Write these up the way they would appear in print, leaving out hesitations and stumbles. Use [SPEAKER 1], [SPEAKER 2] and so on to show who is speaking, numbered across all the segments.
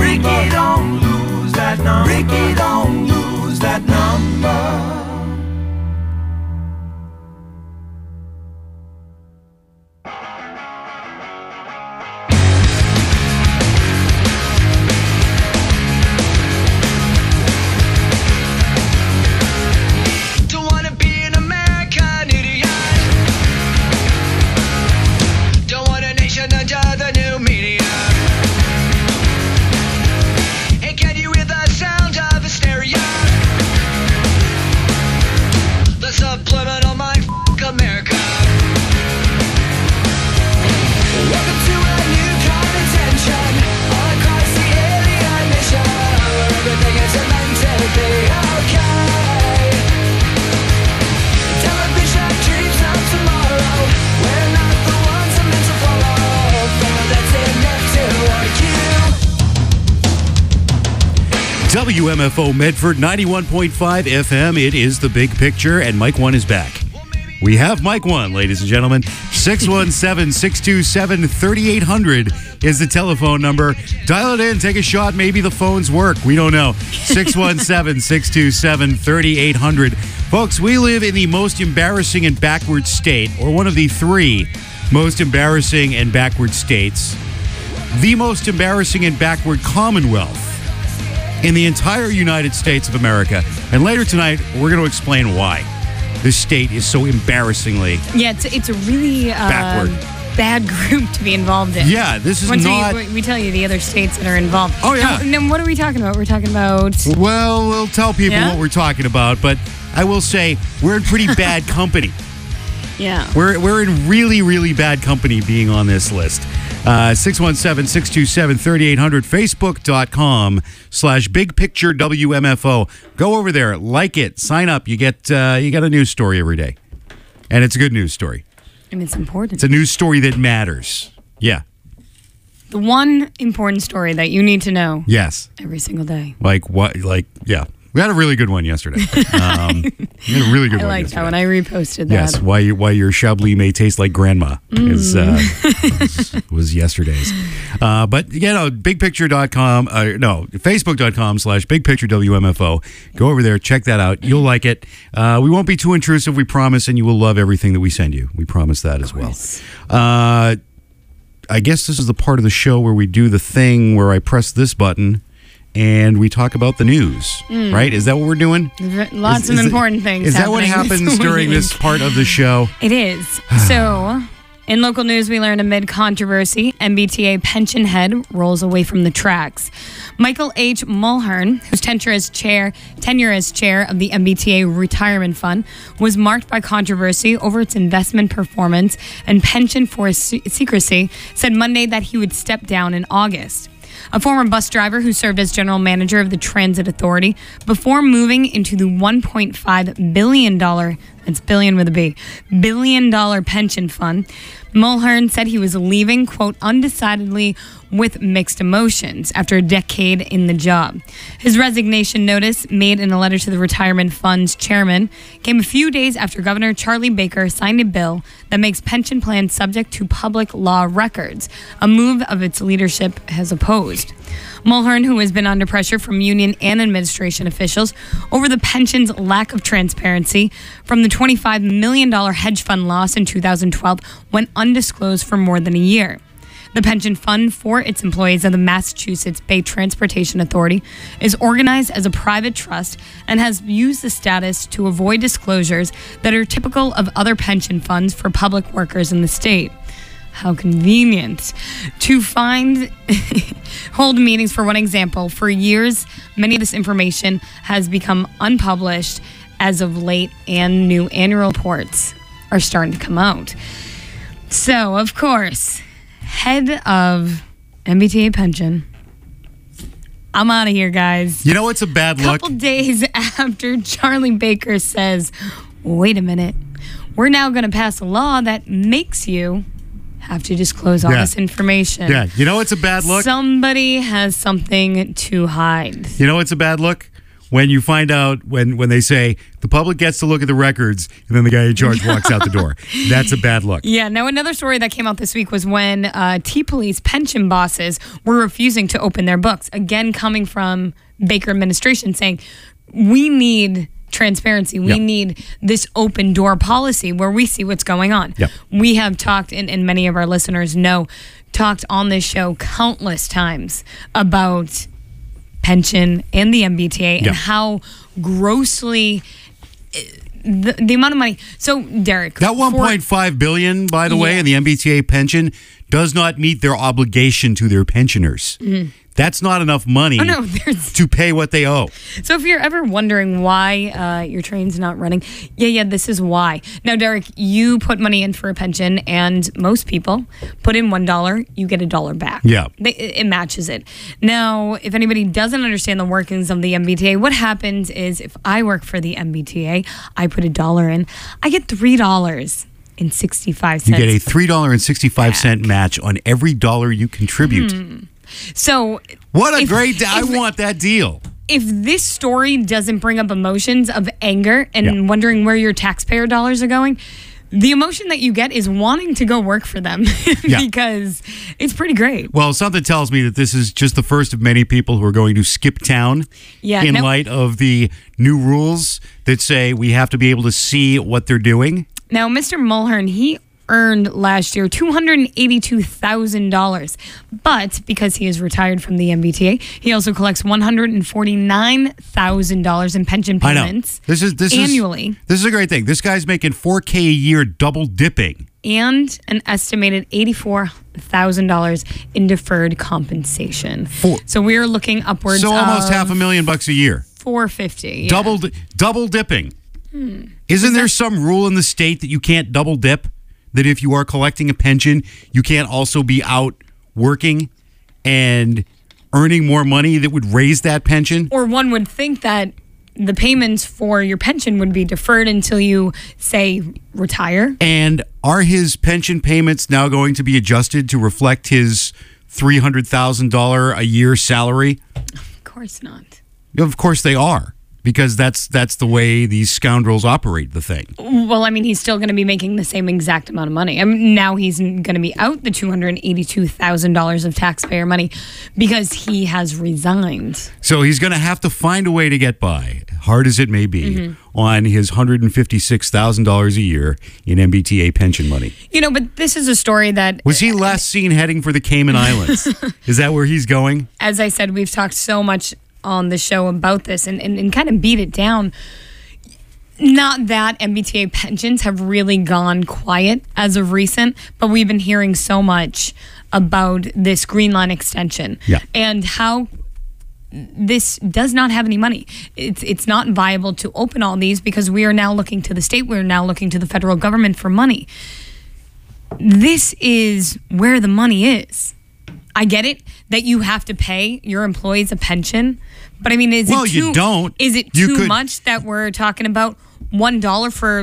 [SPEAKER 1] Ricky, don't lose that number. Ricky, don't lose that number.
[SPEAKER 2] WMFO Medford 91.5 FM. It is the Big Picture, and Mike One is back. We have Mike One, ladies and gentlemen. 617-627-3800 is the telephone number. Dial it in, take a shot. Maybe the phones work. We don't know. 617-627-3800. Folks, we live in the most embarrassing and backward state, or one of the three most embarrassing and backward states. The most embarrassing and backward Commonwealth in the entire United States of America. And later tonight, we're going to explain why this state is so embarrassingly
[SPEAKER 3] it's a really
[SPEAKER 2] backward.
[SPEAKER 3] Bad group to be involved in.
[SPEAKER 2] Yeah, this is not...
[SPEAKER 3] We tell you the other states that are involved.
[SPEAKER 2] Oh, yeah.
[SPEAKER 3] Now, what are we talking about? We're talking about...
[SPEAKER 2] Well, we'll tell people what we're talking about, but I will say we're in pretty bad company.
[SPEAKER 3] Yeah.
[SPEAKER 2] We're in really, really bad company being on this list. 617-627-3800, facebook.com/bigpicturewmfo. Go over there, like it, sign up. You get a news story every day. And it's a good news story.
[SPEAKER 3] And it's important.
[SPEAKER 2] It's a news story that matters. Yeah.
[SPEAKER 3] The one important story that you need to know.
[SPEAKER 2] Yes.
[SPEAKER 3] Every single day.
[SPEAKER 2] Like what? Like, yeah. We had a really good one yesterday. We had a really good one yesterday.
[SPEAKER 3] I like that one. I reposted that.
[SPEAKER 2] Yes, why your Chablis may taste like grandma was yesterday's. But, bigpicture.com, facebook.com/bigpicturewmfo. Go over there, check that out. You'll like it. We won't be too intrusive, we promise, and you will love everything that we send you. We promise that as well. I guess this is the part of the show where we do the thing where I press this button and we talk about the news, right? Is that what we're doing?
[SPEAKER 3] Lots of important things.
[SPEAKER 2] Is that what happens during this part of the show?
[SPEAKER 3] It is. So, in local news, we learned amid controversy, MBTA pension head rolls away from the tracks. Michael H. Mulhern, whose tenure as chair of the MBTA Retirement Fund, was marked by controversy over its investment performance and pension for secrecy, said Monday that he would step down in August. A former bus driver who served as general manager of the Transit Authority before moving into the $1.5 billion, that's billion with a B, $1 billion pension fund, Mulhern said he was leaving, quote, undecidedly with mixed emotions after a decade in the job. His resignation notice, made in a letter to the retirement fund's chairman, came a few days after Governor Charlie Baker signed a bill that makes pension plans subject to public law records, a move of its leadership has opposed. Mulhern, who has been under pressure from union and administration officials over the pension's lack of transparency from the $25 million hedge fund loss in 2012, went undisclosed for more than a year. The pension fund for its employees of the Massachusetts Bay Transportation Authority is organized as a private trust and has used the status to avoid disclosures that are typical of other pension funds for public workers in the state. How convenient. To hold meetings, for one example, for years, many of this information has become unpublished as of late, and new annual reports are starting to come out. So, of course, head of MBTA pension, I'm out of here, guys.
[SPEAKER 2] You know it's a bad look?
[SPEAKER 3] A couple days after Charlie Baker says, wait a minute, we're now going to pass a law that makes you have to disclose all this information.
[SPEAKER 2] Yeah, you know it's a bad look?
[SPEAKER 3] Somebody has something to hide.
[SPEAKER 2] You know it's a bad look? when you find out when they say the public gets to look at the records and then the guy in charge walks out the door. That's a bad look.
[SPEAKER 3] Yeah. Now, another story that came out this week was when T-Police pension bosses were refusing to open their books. Again, coming from Baker administration saying, we need transparency. We need this open door policy where we see what's going on.
[SPEAKER 2] Yep.
[SPEAKER 3] We have talked, and many of our listeners know, talked on this show countless times about pension and the MBTA and how grossly the amount of money. So, Derek,
[SPEAKER 2] that $1.5 billion, by the way, in the MBTA pension does not meet their obligation to their pensioners. Mm-hmm. That's not enough money to pay what they owe.
[SPEAKER 3] So if you're ever wondering why your train's not running, this is why. Now, Derek, you put money in for a pension, and most people put in $1, you get $1 back.
[SPEAKER 2] Yeah.
[SPEAKER 3] It matches it. Now, if anybody doesn't understand the workings of the MBTA, what happens is if I work for the MBTA, I put $1 in, I get $3.65.
[SPEAKER 2] You get a $3.65 match on every dollar you contribute.
[SPEAKER 3] So
[SPEAKER 2] what a great I want that deal.
[SPEAKER 3] If this story doesn't bring up emotions of anger and wondering where your taxpayer dollars are going, the emotion that you get is wanting to go work for them because it's pretty great.
[SPEAKER 2] Well, something tells me that this is just the first of many people who are going to skip town in light of the new rules that say we have to be able to see what they're doing.
[SPEAKER 3] Now, Mr. Mulhern, he earned last year $282,000, but because he is retired from the MBTA, he also collects $149,000 in pension payments.
[SPEAKER 2] This annually. This is a great thing. This guy's making $4K a year, double dipping,
[SPEAKER 3] and an estimated $84,000 in deferred compensation. So we are looking upwards.
[SPEAKER 2] So almost $500,000 a year.
[SPEAKER 3] $450.
[SPEAKER 2] Double dipping. Isn't there some rule in the state that you can't double dip? That if you are collecting a pension, you can't also be out working and earning more money that would raise that pension?
[SPEAKER 3] Or one would think that the payments for your pension would be deferred until you, say, retire.
[SPEAKER 2] And are his pension payments now going to be adjusted to reflect his $300,000 a year salary?
[SPEAKER 3] Of course not.
[SPEAKER 2] Of course they are. Because that's the way these scoundrels operate the thing.
[SPEAKER 3] Well, I mean, he's still going to be making the same exact amount of money. I mean, now he's going to be out the $282,000 of taxpayer money because he has resigned.
[SPEAKER 2] So he's going to have to find a way to get by, hard as it may be, on his $156,000 a year in MBTA pension money.
[SPEAKER 3] You know, but this is a story that...
[SPEAKER 2] Was he last seen heading for the Cayman Islands? Is that where he's going?
[SPEAKER 3] As I said, we've talked so much on the show about this and kind of beat it down. Not that MBTA pensions have really gone quiet as of recent, but we've been hearing so much about this Green Line extension and how this does not have any money. It's not viable to open all these because we are now looking to the state, we're now looking to the federal government for money. This is where the money is. I get it that you have to pay your employees a pension, but I mean, is it too much that we're talking about $1 for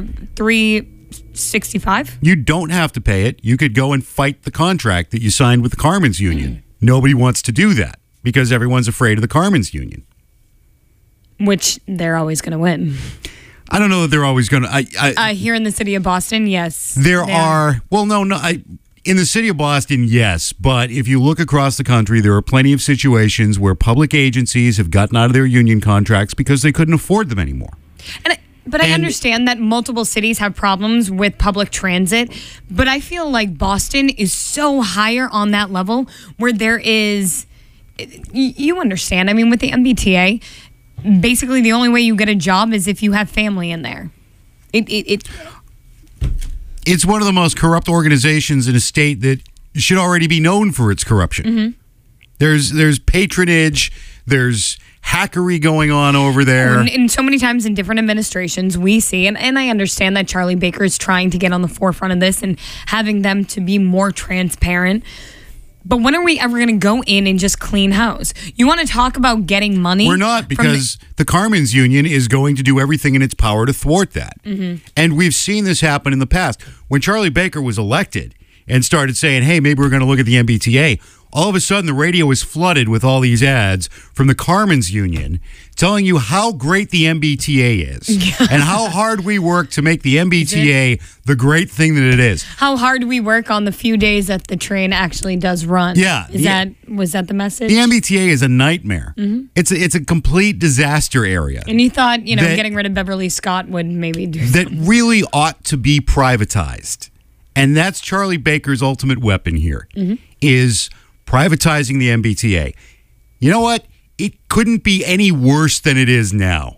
[SPEAKER 3] $3.65?
[SPEAKER 2] You don't have to pay it. You could go and fight the contract that you signed with the Carmen's Union. Nobody wants to do that because everyone's afraid of the Carmen's Union.
[SPEAKER 3] Which they're always going to win.
[SPEAKER 2] I don't know that they're always going to.
[SPEAKER 3] Here in the city of Boston, yes.
[SPEAKER 2] There are. Well, no. In the city of Boston, yes. But if you look across the country, there are plenty of situations where public agencies have gotten out of their union contracts because they couldn't afford them anymore.
[SPEAKER 3] But I understand that multiple cities have problems with public transit, but I feel like Boston is so higher on that level where there is, you understand, I mean, with the MBTA, basically the only way you get a job is if you have family in there.
[SPEAKER 2] It's one of the most corrupt organizations in a state that should already be known for its corruption. Mm-hmm. There's patronage, there's hackery going on over there.
[SPEAKER 3] And so many times in different administrations we see, and I understand that Charlie Baker is trying to get on the forefront of this and having them to be more transparent. But when are we ever going to go in and just clean house? You want to talk about getting money?
[SPEAKER 2] We're not, because the Carmen's Union is going to do everything in its power to thwart that. Mm-hmm. And we've seen this happen in the past. When Charlie Baker was elected and started saying, hey, maybe we're going to look at the MBTA, all of a sudden the radio is flooded with all these ads from the Carmen's Union telling you how great the MBTA is and how hard we work to make the MBTA the great thing that it is.
[SPEAKER 3] How hard we work on the few days that the train actually does run.
[SPEAKER 2] Yeah.
[SPEAKER 3] Was that the message?
[SPEAKER 2] The MBTA is a nightmare. It's a complete disaster area.
[SPEAKER 3] And you thought, getting rid of Beverly Scott would maybe do
[SPEAKER 2] that
[SPEAKER 3] something.
[SPEAKER 2] really ought to be privatized. And that's Charlie Baker's ultimate weapon here, is privatizing the MBTA. You know what? It couldn't be any worse than it is now.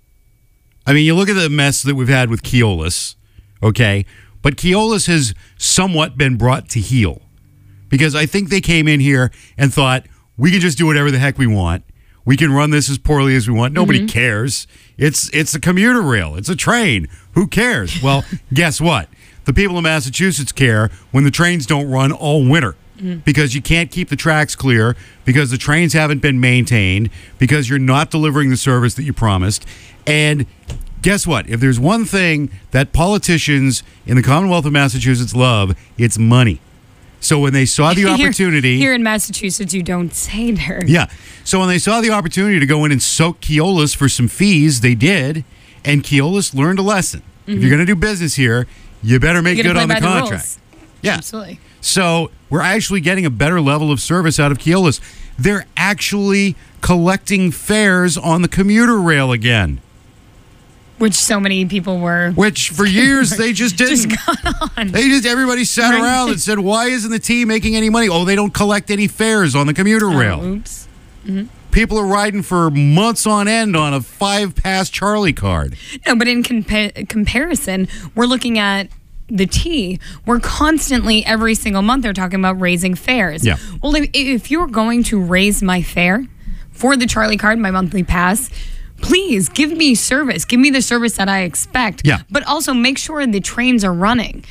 [SPEAKER 2] I mean, you look at the mess that we've had with Keolis, okay? But Keolis has somewhat been brought to heel because I think they came in here and thought, we can just do whatever the heck we want. We can run this as poorly as we want. Nobody cares. It's a commuter rail. It's a train. Who cares? Well, guess what? The people of Massachusetts care when the trains don't run all winter. Because you can't keep the tracks clear, because the trains haven't been maintained, because you're not delivering the service that you promised. And guess what? If there's one thing that politicians in the Commonwealth of Massachusetts love, it's money. So when they saw the opportunity...
[SPEAKER 3] Here in Massachusetts, you don't say there.
[SPEAKER 2] Yeah. So when they saw the opportunity to go in and soak Keolis for some fees, they did. And Keolis learned a lesson. If you're going to do business here, you better make good on the contract. Yeah.
[SPEAKER 3] Absolutely.
[SPEAKER 2] So we're actually getting a better level of service out of Keolis. They're actually collecting fares on the commuter rail again.
[SPEAKER 3] Which so many people were.
[SPEAKER 2] Which for years they just didn't.
[SPEAKER 3] Just got on.
[SPEAKER 2] Everybody sat around and said, why isn't the T making any money? Oh, they don't collect any fares on the commuter rail.
[SPEAKER 3] Oops.
[SPEAKER 2] People are riding for months on end on a 5-pass Charlie card.
[SPEAKER 3] No, but in comparison, we're looking at the T. We're constantly, every single month, they're talking about raising fares.
[SPEAKER 2] Yeah.
[SPEAKER 3] Well, if you're going to raise my fare for the Charlie card, my monthly pass, please give me service. Give me the service that I expect.
[SPEAKER 2] Yeah.
[SPEAKER 3] But also make sure the trains are running.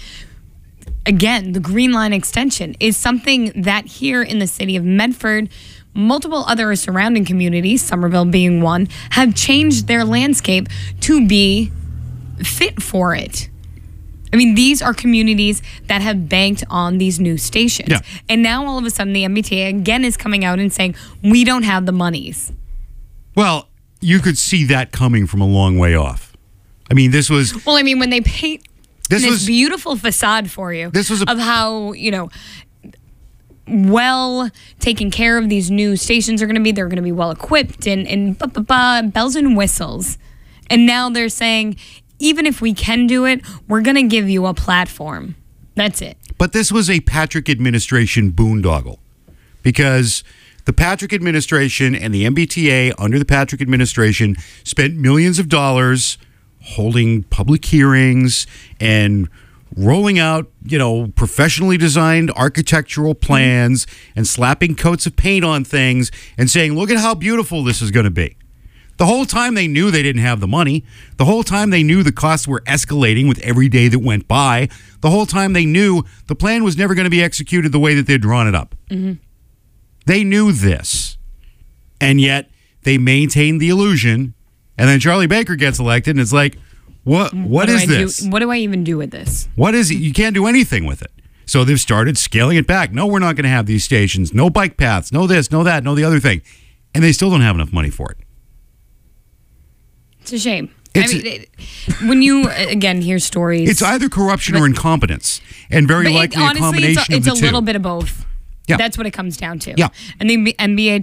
[SPEAKER 3] Again, the Green Line extension is something that here in the city of Medford, multiple other surrounding communities, Somerville being one, have changed their landscape to be fit for it. I mean, these are communities that have banked on these new stations.
[SPEAKER 2] Yeah.
[SPEAKER 3] And now all of a sudden the MBTA again is coming out and saying, we don't have the monies.
[SPEAKER 2] Well, you could see that coming from a long way off. I mean, this was...
[SPEAKER 3] Well, I mean, when they paint this beautiful facade for you of how, well taken care of these new stations are going to be. They're going to be well equipped and bells and whistles. And now they're saying, even if we can do it, we're going to give you a platform. That's it.
[SPEAKER 2] But this was a Patrick administration boondoggle because the Patrick administration and the MBTA under the Patrick administration spent millions of dollars holding public hearings and rolling out, professionally designed architectural plans and slapping coats of paint on things and saying, look at how beautiful this is going to be. The whole time they knew they didn't have the money. The whole time they knew the costs were escalating with every day that went by. The whole time they knew the plan was never going to be executed the way that they'd drawn it up. They knew this. And yet they maintained the illusion. And then Charlie Baker gets elected and it's like, what is this?
[SPEAKER 3] What do I even do with this?
[SPEAKER 2] What is it? You can't do anything with it. So they've started scaling it back. No, we're not going to have these stations. No bike paths. No this, no that, no the other thing. And they still don't have enough money for it.
[SPEAKER 3] It's a shame. When you, again, hear stories...
[SPEAKER 2] It's either corruption or incompetence, and very likely a combination of the two.
[SPEAKER 3] It's a little bit of both.
[SPEAKER 2] Yeah.
[SPEAKER 3] That's what it comes down to.
[SPEAKER 2] Yeah.
[SPEAKER 3] And the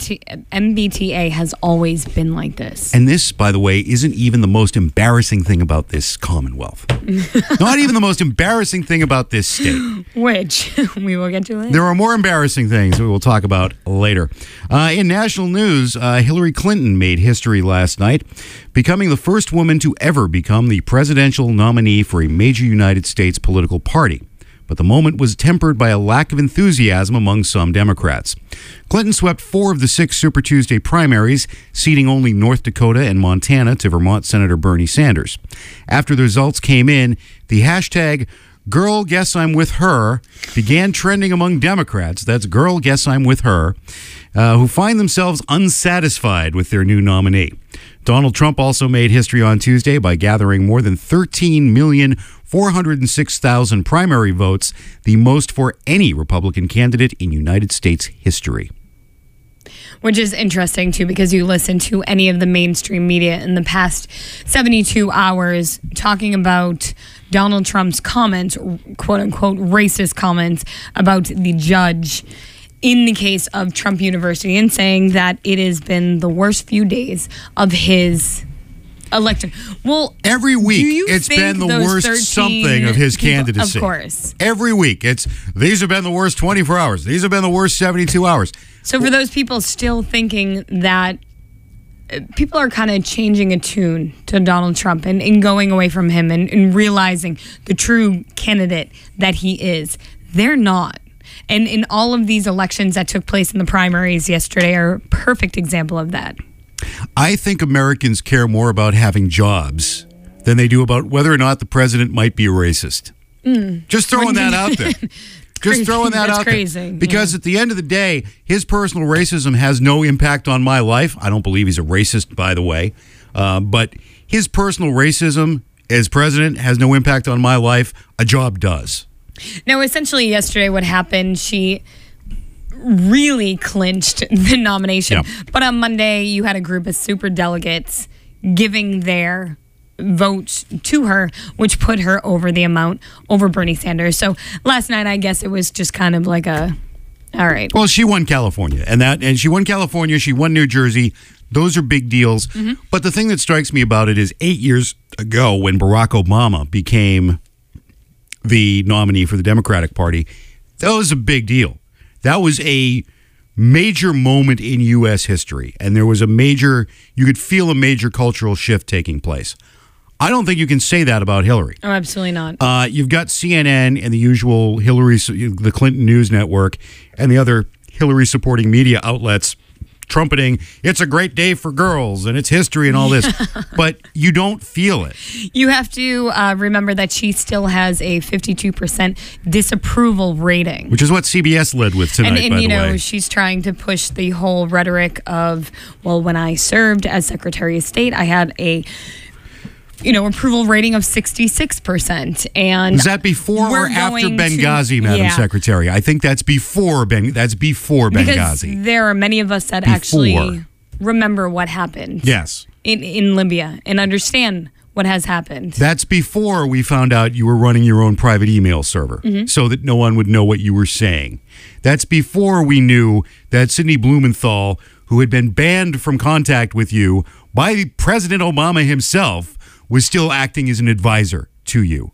[SPEAKER 3] MBTA has always been like this.
[SPEAKER 2] And this, by the way, isn't even the most embarrassing thing about this Commonwealth. Not even the most embarrassing thing about this state.
[SPEAKER 3] Which we will get to later.
[SPEAKER 2] There are more embarrassing things we will talk about later. In national news, Hillary Clinton made history last night, becoming the first woman to ever become the presidential nominee for a major United States political party. But the moment was tempered by a lack of enthusiasm among some Democrats. Clinton swept 4 of the 6 Super Tuesday primaries, ceding only North Dakota and Montana to Vermont Senator Bernie Sanders. After the results came in, the hashtag Girl Guess I'm With Her began trending among Democrats. That's Girl Guess I'm With Her. who find themselves unsatisfied with their new nominee. Donald Trump also made history on Tuesday by gathering more than 13,406,000 primary votes, the most for any Republican candidate in United States history.
[SPEAKER 3] Which is interesting, too, because you listen to any of the mainstream media in the past 72 hours talking about Donald Trump's comments, quote-unquote racist comments, about the judge in the case of Trump University, and saying that it has been the worst few days of his election. Well,
[SPEAKER 2] every week it's been the worst something of his candidacy.
[SPEAKER 3] Of course.
[SPEAKER 2] Every week these have been the worst 24 hours. These have been the worst 72 hours.
[SPEAKER 3] So for those people still thinking that people are kind of changing a tune to Donald Trump and going away from him and realizing the true candidate that he is, they're not. And in all of these elections that took place in the primaries yesterday are a perfect example of that.
[SPEAKER 2] I think Americans care more about having jobs than they do about whether or not the president might be a racist. Just throwing that out there. Just throwing that out
[SPEAKER 3] crazy.
[SPEAKER 2] There. Because at the end of the day, his personal racism has no impact on my life. I don't believe he's a racist, by the way. But his personal racism as president has no impact on my life. A job does.
[SPEAKER 3] Now, essentially yesterday what happened, she really clinched the nomination.
[SPEAKER 2] Yep.
[SPEAKER 3] But on Monday, you had a group of superdelegates giving their votes to her, which put her over the amount over Bernie Sanders. So last night, I guess it was just kind of like all right.
[SPEAKER 2] Well, she won California, and she won California. She won New Jersey. Those are big deals. Mm-hmm. But the thing that strikes me about it is 8 years ago when Barack Obama became the nominee for the Democratic Party, that was a big deal. That was a major moment in U.S. history, and there was you could feel a major cultural shift taking place. I don't think you can say that about Hillary.
[SPEAKER 3] Oh, absolutely not.
[SPEAKER 2] You've got CNN and the usual the Clinton News Network, and the other Hillary-supporting media outlets trumpeting, it's a great day for girls and it's history and all this, but you don't feel it.
[SPEAKER 3] You have to remember that she still has a 52% disapproval rating.
[SPEAKER 2] Which is what CBS led with tonight,
[SPEAKER 3] and
[SPEAKER 2] by
[SPEAKER 3] you
[SPEAKER 2] the
[SPEAKER 3] know,
[SPEAKER 2] way.
[SPEAKER 3] she's trying to push the whole rhetoric of, well, when I served as Secretary of State, I had a approval rating of 66%. And
[SPEAKER 2] is that before or after Benghazi, Madam Secretary? I think that's before Benghazi.
[SPEAKER 3] Because there are many of us that actually remember what happened.
[SPEAKER 2] Yes.
[SPEAKER 3] In Libya and understand what has happened.
[SPEAKER 2] That's before we found out you were running your own private email server so that no one would know what you were saying. That's before we knew that Sidney Blumenthal, who had been banned from contact with you by President Obama himself, was still acting as an advisor to you.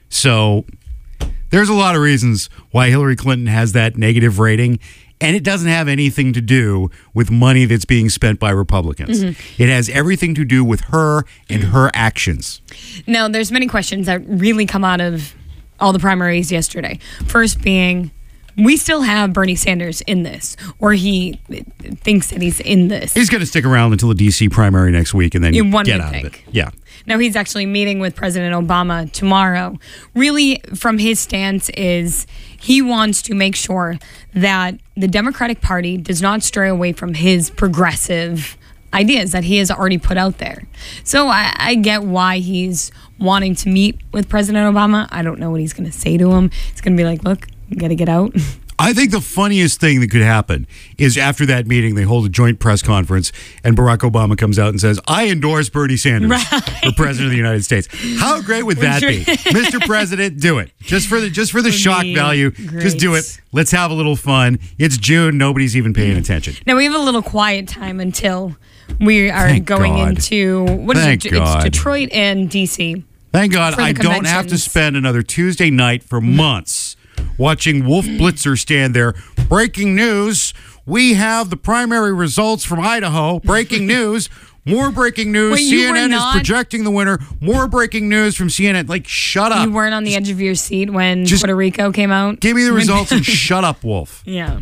[SPEAKER 2] So there's a lot of reasons why Hillary Clinton has that negative rating, and it doesn't have anything to do with money that's being spent by Republicans. It has everything to do with her and her actions.
[SPEAKER 3] Now, there's many questions that really come out of all the primaries yesterday. First being, we still have Bernie Sanders in this, or he thinks that he's in this.
[SPEAKER 2] He's going to stick around until the D.C. primary next week and then get out of it. Yeah.
[SPEAKER 3] Now, he's actually meeting with President Obama tomorrow. Really, from his stance is he wants to make sure that the Democratic Party does not stray away from his progressive ideas that he has already put out there. So I get why he's wanting to meet with President Obama. I don't know what he's going to say to him. He's going to be like, look, you got to get out.
[SPEAKER 2] I think the funniest thing that could happen is after that meeting, they hold a joint press conference and Barack Obama comes out and says, I endorse Bernie Sanders for president of the United States. How great would that be? Mr. President, do it. Just for the shock value.
[SPEAKER 3] Great.
[SPEAKER 2] Just do it. Let's have a little fun. It's June. Nobody's even paying attention.
[SPEAKER 3] Now, we have a little quiet time until we are going into, it's Detroit and D.C.
[SPEAKER 2] Thank God I don't have to spend another Tuesday night for months watching Wolf Blitzer stand there. Breaking news. We have the primary results from Idaho. Breaking news. More breaking news.
[SPEAKER 3] Wait,
[SPEAKER 2] CNN is projecting the winner. More breaking news from CNN. Like, shut up.
[SPEAKER 3] You weren't on the edge of your seat when Puerto Rico came out?
[SPEAKER 2] Give me the results and shut up, Wolf.
[SPEAKER 3] Yeah.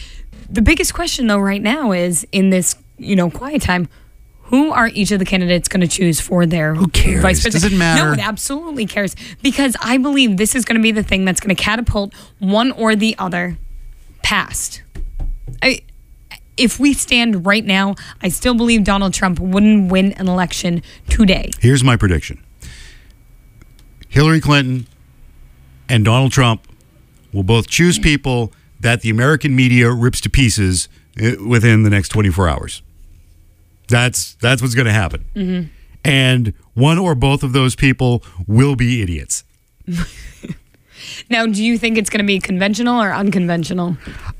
[SPEAKER 3] The biggest question, though, right now is in this, quiet time, who are each of the candidates going to choose for their
[SPEAKER 2] Who cares?
[SPEAKER 3] vice president?
[SPEAKER 2] Does it matter?
[SPEAKER 3] No, it absolutely cares. Because I believe this is going to be the thing that's going to catapult one or the other past. if we stand right now, I still believe Donald Trump wouldn't win an election today.
[SPEAKER 2] Here's my prediction. Hillary Clinton and Donald Trump will both choose people that the American media rips to pieces within the next 24 hours. That's what's going to happen. Mm-hmm. And one or both of those people will be idiots.
[SPEAKER 3] Now, do you think it's going to be conventional or unconventional?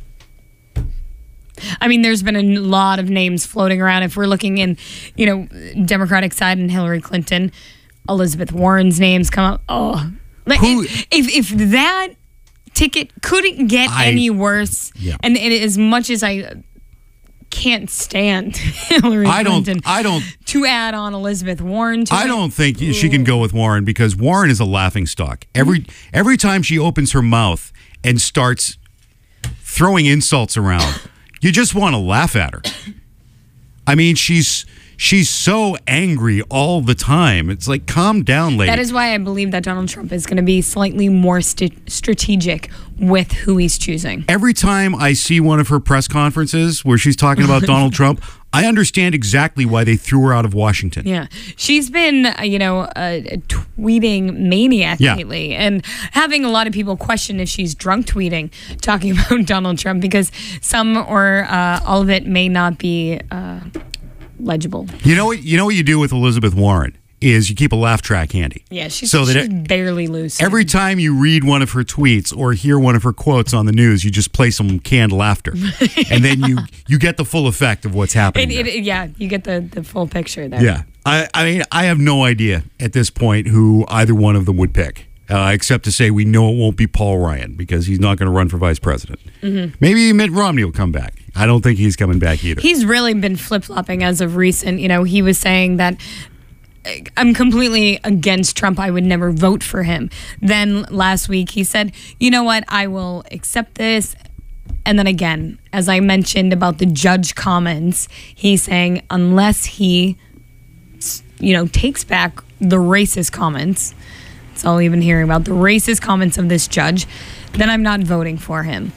[SPEAKER 3] I mean, there's been a lot of names floating around. If we're looking in, Democratic side and Hillary Clinton, Elizabeth Warren's names come up. Oh, like if that ticket couldn't get any worse, and as much as I can't stand Hillary Clinton, to add on Elizabeth Warren to
[SPEAKER 2] I don't think she can go with Warren because Warren is a laughingstock. Every time she opens her mouth and starts throwing insults around, you just want to laugh at her. I mean, she's so angry all the time. It's like, calm down, lady.
[SPEAKER 3] That is why I believe that Donald Trump is going to be slightly more strategic with who he's choosing.
[SPEAKER 2] Every time I see one of her press conferences where she's talking about Donald Trump, I understand exactly why they threw her out of Washington.
[SPEAKER 3] Yeah. She's been, a tweeting maniac lately, and having a lot of people question if she's drunk tweeting, talking about Donald Trump, because some or all of it may not be legible. You know what
[SPEAKER 2] you do with Elizabeth Warren is you keep a laugh track handy.
[SPEAKER 3] Yeah, she's barely loose.
[SPEAKER 2] Every time you read one of her tweets or hear one of her quotes on the news, you just play some canned laughter. And then you get the full effect of what's happening.
[SPEAKER 3] You get the full picture there.
[SPEAKER 2] Yeah. I mean, I have no idea at this point who either one of them would pick, except to say we know it won't be Paul Ryan because he's not going to run for vice president. Mm-hmm. Maybe Mitt Romney will come back. I don't think he's coming back either.
[SPEAKER 3] He's really been flip-flopping as of recent. He was saying that I'm completely against Trump. I would never vote for him. Then last week he said, you know what, I will accept this. And then again, as I mentioned about the judge comments, he's saying unless he, takes back the racist comments, that's all we've been hearing about, the racist comments of this judge, then I'm not voting for him.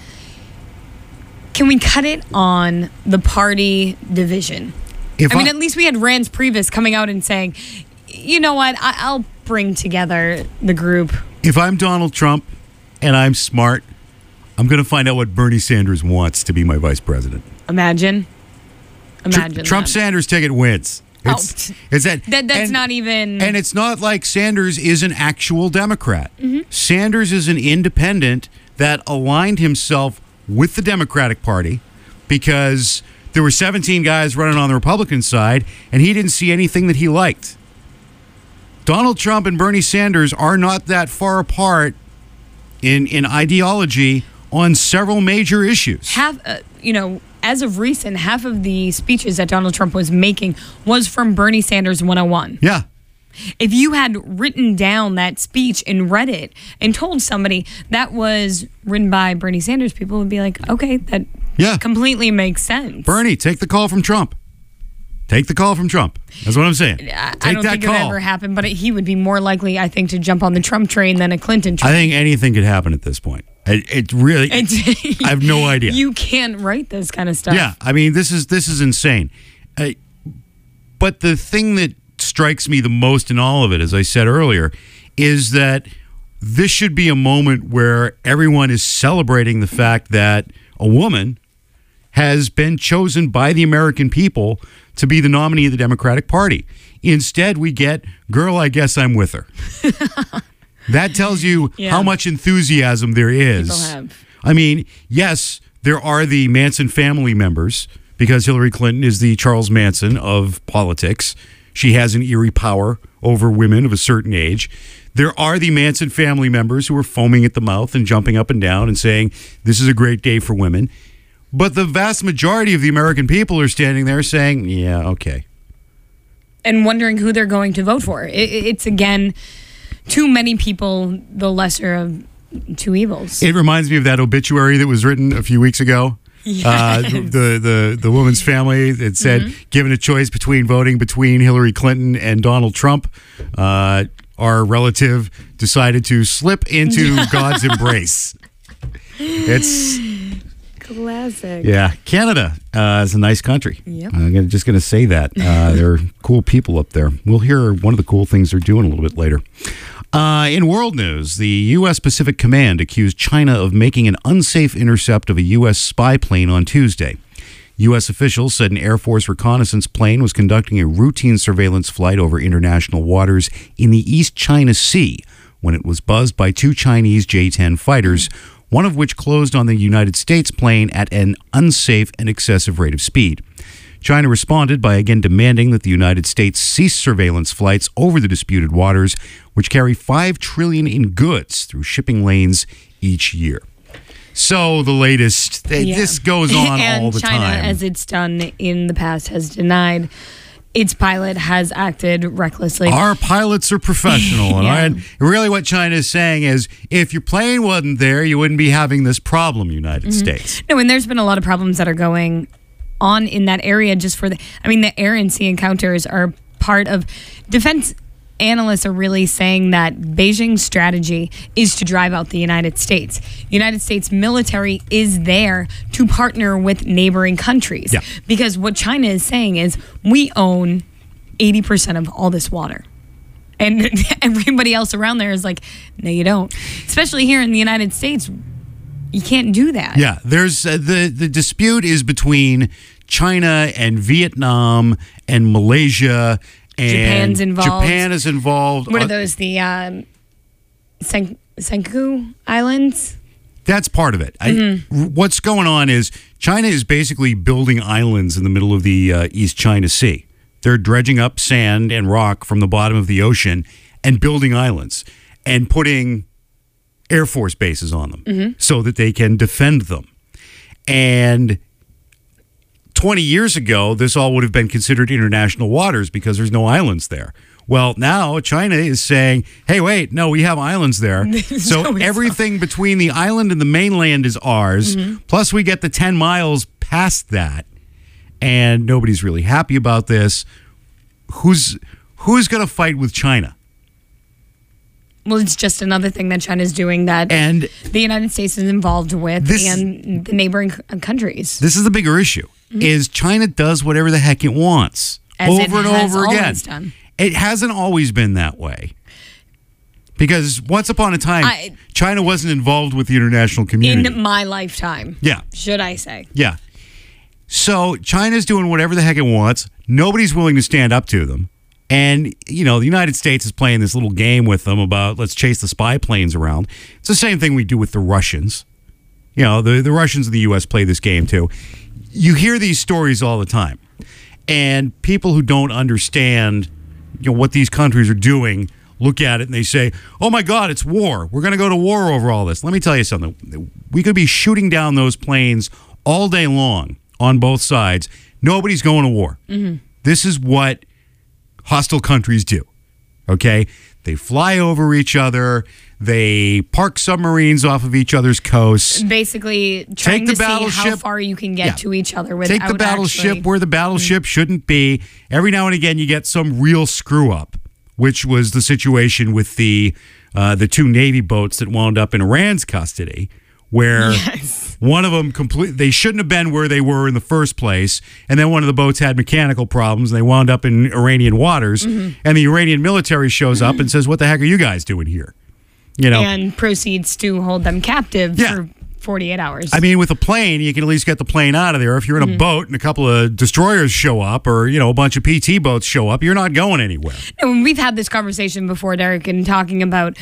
[SPEAKER 3] Can we cut it on the party division? At least we had Reince Priebus coming out and saying, you know what, I'll bring together the group.
[SPEAKER 2] If I'm Donald Trump and I'm smart, I'm going to find out what Bernie Sanders wants to be my vice president.
[SPEAKER 3] Imagine
[SPEAKER 2] Trump Sanders ticket wins. That's
[SPEAKER 3] not even...
[SPEAKER 2] And it's not like Sanders is an actual Democrat. Mm-hmm. Sanders is an independent that aligned himself with the Democratic Party because there were 17 guys running on the Republican side, and he didn't see anything that he liked. Donald Trump and Bernie Sanders are not that far apart in ideology on several major issues.
[SPEAKER 3] As of recent, half of the speeches that Donald Trump was making was from Bernie Sanders 101.
[SPEAKER 2] Yeah.
[SPEAKER 3] If you had written down that speech and read it and told somebody that was written by Bernie Sanders, people would be like, okay, that completely makes sense.
[SPEAKER 2] Bernie, take the call from Trump. Take the call from Trump. That's what I'm saying.
[SPEAKER 3] I don't think it would ever happen, but he would be more likely, I think, to jump on the Trump train than a Clinton train.
[SPEAKER 2] I think anything could happen at this point. It really, I have no idea.
[SPEAKER 3] You can't write this kind of stuff.
[SPEAKER 2] Yeah, I mean, this is insane. But the thing that strikes me the most in all of it, as I said earlier, is that this should be a moment where everyone is celebrating the fact that a woman has been chosen by the American people to be the nominee of the Democratic Party. Instead, we get, girl, I guess I'm with her. That tells you how much enthusiasm there is.
[SPEAKER 3] People have.
[SPEAKER 2] I mean, yes, there are the Manson family members, because Hillary Clinton is the Charles Manson of politics. She has an eerie power over women of a certain age. There are the Manson family members who are foaming at the mouth and jumping up and down and saying, this is a great day for women. But the vast majority of the American people are standing there saying, yeah, okay.
[SPEAKER 3] And wondering who they're going to vote for. It's, again, too many people, the lesser of two evils.
[SPEAKER 2] It reminds me of that obituary that was written a few weeks ago. Yes. The woman's family that said, given a choice between voting between Hillary Clinton and Donald Trump, our relative decided to slip into God's embrace. It's
[SPEAKER 3] Classic.
[SPEAKER 2] Yeah, Canada is a nice country.
[SPEAKER 3] Yep.
[SPEAKER 2] I'm just going to say that. There are cool people up there. We'll hear one of the cool things they're doing a little bit later. In world news, the U.S. Pacific Command accused China of making an unsafe intercept of a U.S. spy plane on Tuesday. U.S. officials said an Air Force reconnaissance plane was conducting a routine surveillance flight over international waters in the East China Sea when it was buzzed by two Chinese J-10 fighters, one of which closed on the United States plane at an unsafe and excessive rate of speed. China responded by again demanding that the United States cease surveillance flights over the disputed waters, which carry $5 trillion in goods through shipping lanes each year. So the latest, this goes on
[SPEAKER 3] and
[SPEAKER 2] all the
[SPEAKER 3] China,
[SPEAKER 2] time.
[SPEAKER 3] as it's done in the past, has denied its pilot has acted recklessly.
[SPEAKER 2] Our pilots are professional.
[SPEAKER 3] Yeah.
[SPEAKER 2] And really what China is saying is, if your plane wasn't there, you wouldn't be having this problem, United States.
[SPEAKER 3] No, and there's been a lot of problems that are going on in that area just for the air and sea encounters are part of defense. Analysts are really saying that Beijing's strategy is to drive out the United States. United States military is there to partner with neighboring countries.
[SPEAKER 2] Yeah.
[SPEAKER 3] Because what China is saying is we own 80% of all this water. And everybody else around there is like, no, you don't. Especially here in the United States, you can't do that.
[SPEAKER 2] Yeah, there's the dispute is between China and Vietnam and Malaysia. And
[SPEAKER 3] Japan's involved.
[SPEAKER 2] Japan is involved.
[SPEAKER 3] What are those? The Senkaku Islands?
[SPEAKER 2] That's part of it. What's going on is China is basically building islands in the middle of the East China Sea. They're dredging up sand and rock from the bottom of the ocean and building islands and putting Air Force bases on them so that they can defend them. And 20 years ago, this all would have been considered international waters because there's no islands there. Well, now China is saying, hey, wait, no, we have islands there. So
[SPEAKER 3] No,
[SPEAKER 2] everything between the island and the mainland is ours. Plus, we get the 10 miles past that. And nobody's really happy about this. Who's going to fight with China?
[SPEAKER 3] Well, it's just another thing that China's doing that
[SPEAKER 2] And
[SPEAKER 3] the United States is involved with and the neighboring countries.
[SPEAKER 2] this is the bigger issue, is China does whatever the heck it wants
[SPEAKER 3] As it
[SPEAKER 2] over and
[SPEAKER 3] has
[SPEAKER 2] over again.
[SPEAKER 3] always done.
[SPEAKER 2] It hasn't always been that way. Because once upon a time, China wasn't involved with the international community.
[SPEAKER 3] In my lifetime.
[SPEAKER 2] Yeah.
[SPEAKER 3] Should I say.
[SPEAKER 2] Yeah. So China's doing whatever the heck it wants. Nobody's willing to stand up to them. And, you know, the United States is playing this little game with them about let's chase the spy planes around. It's the same thing we do with the Russians. You know, the Russians and the U.S. play this game too. You hear these stories all the time. And people who don't understand, you know, what these countries are doing look at it and they say, oh my God, it's war. We're going to go to war over all this. Let me tell you something. We could be shooting down those planes all day long on both sides. Nobody's going to war. This is what hostile countries do. Okay? They fly over each other. They park submarines off of each other's coasts.
[SPEAKER 3] Basically trying
[SPEAKER 2] the
[SPEAKER 3] to see how
[SPEAKER 2] battleship-
[SPEAKER 3] far you can get to each other without
[SPEAKER 2] Take the battleship
[SPEAKER 3] actually-
[SPEAKER 2] where the battleship shouldn't be. Every now and again, you get some real screw up, which was the situation with the two Navy boats that wound up in Iran's custody, where one of them they shouldn't have been where they were in the first place, and then one of the boats had mechanical problems, and they wound up in Iranian waters, and the Iranian military shows up and says, "What the heck are you guys doing here?" You know,
[SPEAKER 3] and proceeds to hold them captive
[SPEAKER 2] Yeah.
[SPEAKER 3] for 48 hours.
[SPEAKER 2] I mean, with a plane, you can at least get the plane out of there. If you're in a boat and a couple of destroyers show up, or you know, a bunch of PT boats show up, you're not going anywhere.
[SPEAKER 3] And we've had this conversation before, Derek, and talking about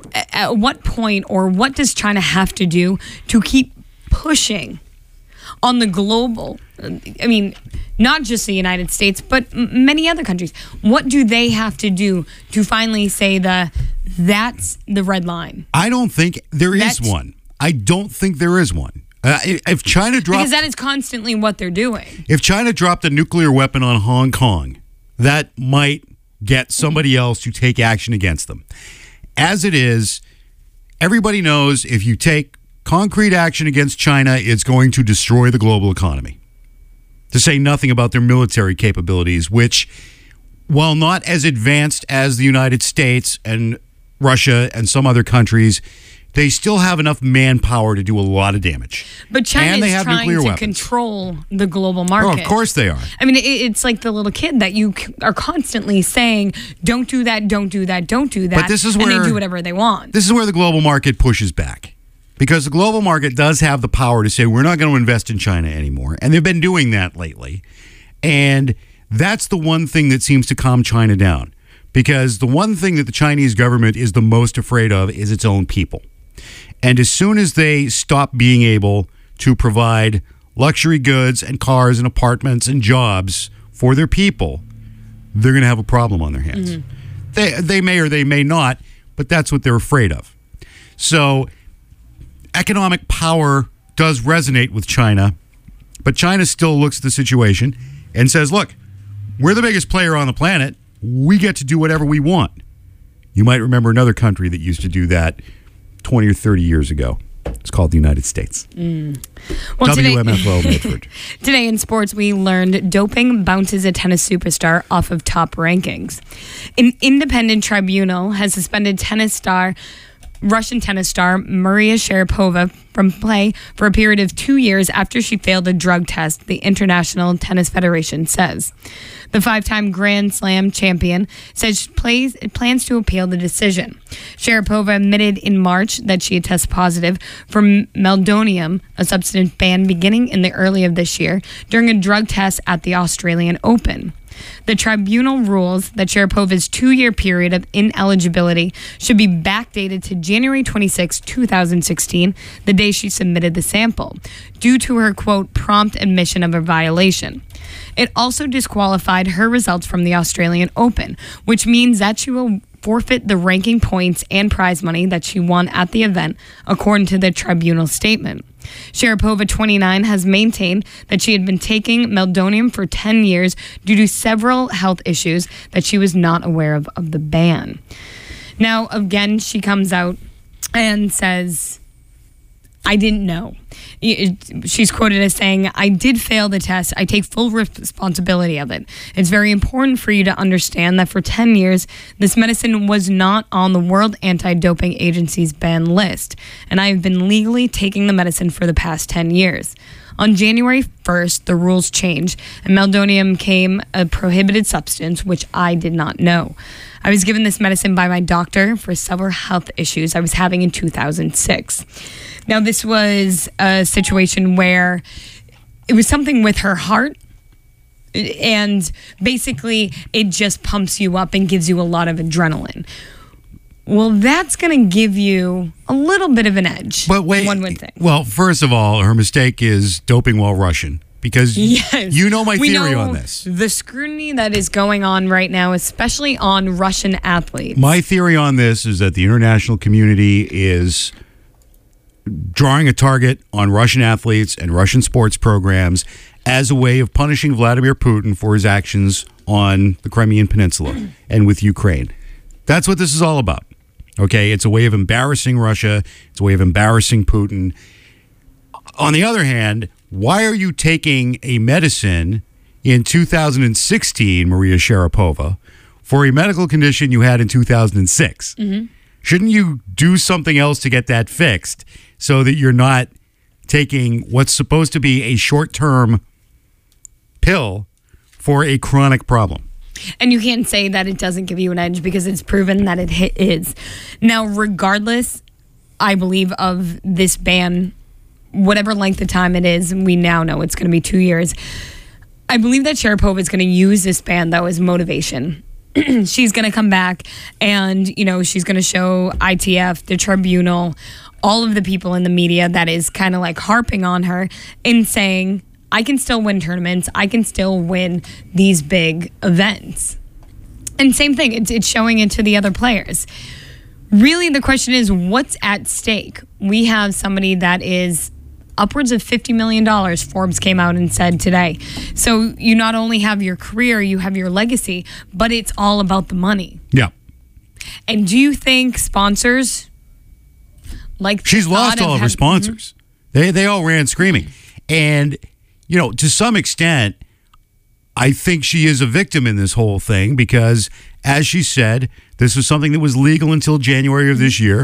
[SPEAKER 3] at what point or what does China have to do to keep pushing on the global, I mean, not just the United States, but many other countries. What do they have to do to finally say that's the red line?
[SPEAKER 2] I don't think there is one. I don't think there is one. If China dropped,
[SPEAKER 3] Because that is constantly what they're doing.
[SPEAKER 2] if China dropped a nuclear weapon on Hong Kong, that might get somebody else to take action against them. As it is, everybody knows if you take concrete action against China, it's going to destroy the global economy. To say nothing about their military capabilities, which, while not as advanced as the United States and Russia and some other countries, they still have enough manpower to do a lot of damage.
[SPEAKER 3] But China
[SPEAKER 2] And they
[SPEAKER 3] is
[SPEAKER 2] have
[SPEAKER 3] trying
[SPEAKER 2] nuclear
[SPEAKER 3] to
[SPEAKER 2] weapons.
[SPEAKER 3] control the global market.
[SPEAKER 2] Oh, of course they are.
[SPEAKER 3] I mean, it's like the little kid that you are constantly saying, don't do that, don't do that, don't do that.
[SPEAKER 2] But this is
[SPEAKER 3] and
[SPEAKER 2] where-
[SPEAKER 3] they do whatever they want.
[SPEAKER 2] This is where the global market pushes back. Because the global market does have the power to say, we're not going to invest in China anymore. And they've been doing that lately. And that's the one thing that seems to calm China down. Because the one thing that the Chinese government is the most afraid of is its own people. And as soon as they stop being able to provide luxury goods and cars and apartments and jobs for their people, they're going to have a problem on their hands. They may or they may not, but that's what they're afraid of. So economic power does resonate with China, but China still looks at the situation and says, look, we're the biggest player on the planet. We get to do whatever we want. You might remember another country that used to do that 20 or 30 years ago. It's called the United States.
[SPEAKER 3] Well,
[SPEAKER 2] WMFO Medford.
[SPEAKER 3] Today in sports, we learned doping bounces a tennis superstar off of top rankings. An independent tribunal has suspended Russian tennis star Maria Sharapova from play for a period of 2 years after she failed a drug test, the International Tennis Federation says. The five-time Grand Slam champion says she plans to appeal the decision. Sharapova admitted in March that she had tested positive for meldonium, a substance banned beginning in the early of this year, during a drug test at the Australian Open. The tribunal rules that Sharapova's 2-year period of ineligibility should be backdated to January 26, 2016, the day she submitted the sample, due to her, quote, prompt admission of a violation. It also disqualified her results from the Australian Open, which means that she will forfeit the ranking points and prize money that she won at the event, according to the tribunal statement. Sharapova, 29, has maintained that she had been taking meldonium for 10 years due to several health issues that she was not aware of the ban. Now, again, she comes out and says, I didn't know. She's quoted as saying, I did fail the test. I take full responsibility of it. It's very important for you to understand that for 10 years, this medicine was not on the World Anti-Doping Agency's ban list, and I have been legally taking the medicine for the past 10 years. On January 1st, the rules changed, and meldonium became a prohibited substance, which I did not know. I was given this medicine by my doctor for several health issues I was having in 2006. Now, this was a situation where it was something with her heart, and basically it just pumps you up and gives you a lot of adrenaline. Well, that's going to give you a little bit of an edge.
[SPEAKER 2] But wait,
[SPEAKER 3] one would think.
[SPEAKER 2] Well, first of all, her mistake is doping while Russian. Because
[SPEAKER 3] yes,
[SPEAKER 2] you know my
[SPEAKER 3] we
[SPEAKER 2] theory
[SPEAKER 3] know
[SPEAKER 2] on this.
[SPEAKER 3] The scrutiny that is going on right now, especially on Russian athletes.
[SPEAKER 2] My theory on this is that the international community is drawing a target on Russian athletes and Russian sports programs as a way of punishing Vladimir Putin for his actions on the Crimean Peninsula and with Ukraine. That's what this is all about. Okay, it's a way of embarrassing Russia. It's a way of embarrassing Putin. On the other hand, why are you taking a medicine in 2016, Maria Sharapova, for a medical condition you had in 2006? Mm-hmm. Shouldn't you do something else to get that fixed so that you're not taking what's supposed to be a short-term pill for a chronic problem?
[SPEAKER 3] And you can't say that it doesn't give you an edge because it's proven that it is. Now, regardless, I believe, of this ban, whatever length of time it is, we now know it's going to be 2 years. I believe that Sharapova is going to use this ban, though, as motivation. She's going to come back and, she's going to show ITF, the tribunal, all of the people in the media that is kind of like harping on her and saying, I can still win tournaments. I can still win these big events. And same thing, it's showing it to the other players. Really, the question is, what's at stake? We have somebody that is upwards of $50 million, Forbes came out and said today. So you not only have your career, you have your legacy, but it's all about the money.
[SPEAKER 2] Yeah.
[SPEAKER 3] And do you think sponsors like
[SPEAKER 2] she's lost all of her sponsors? Mm-hmm. They all ran screaming. And, to some extent, I think she is a victim in this whole thing because, as she said, this was something that was legal until January of this year.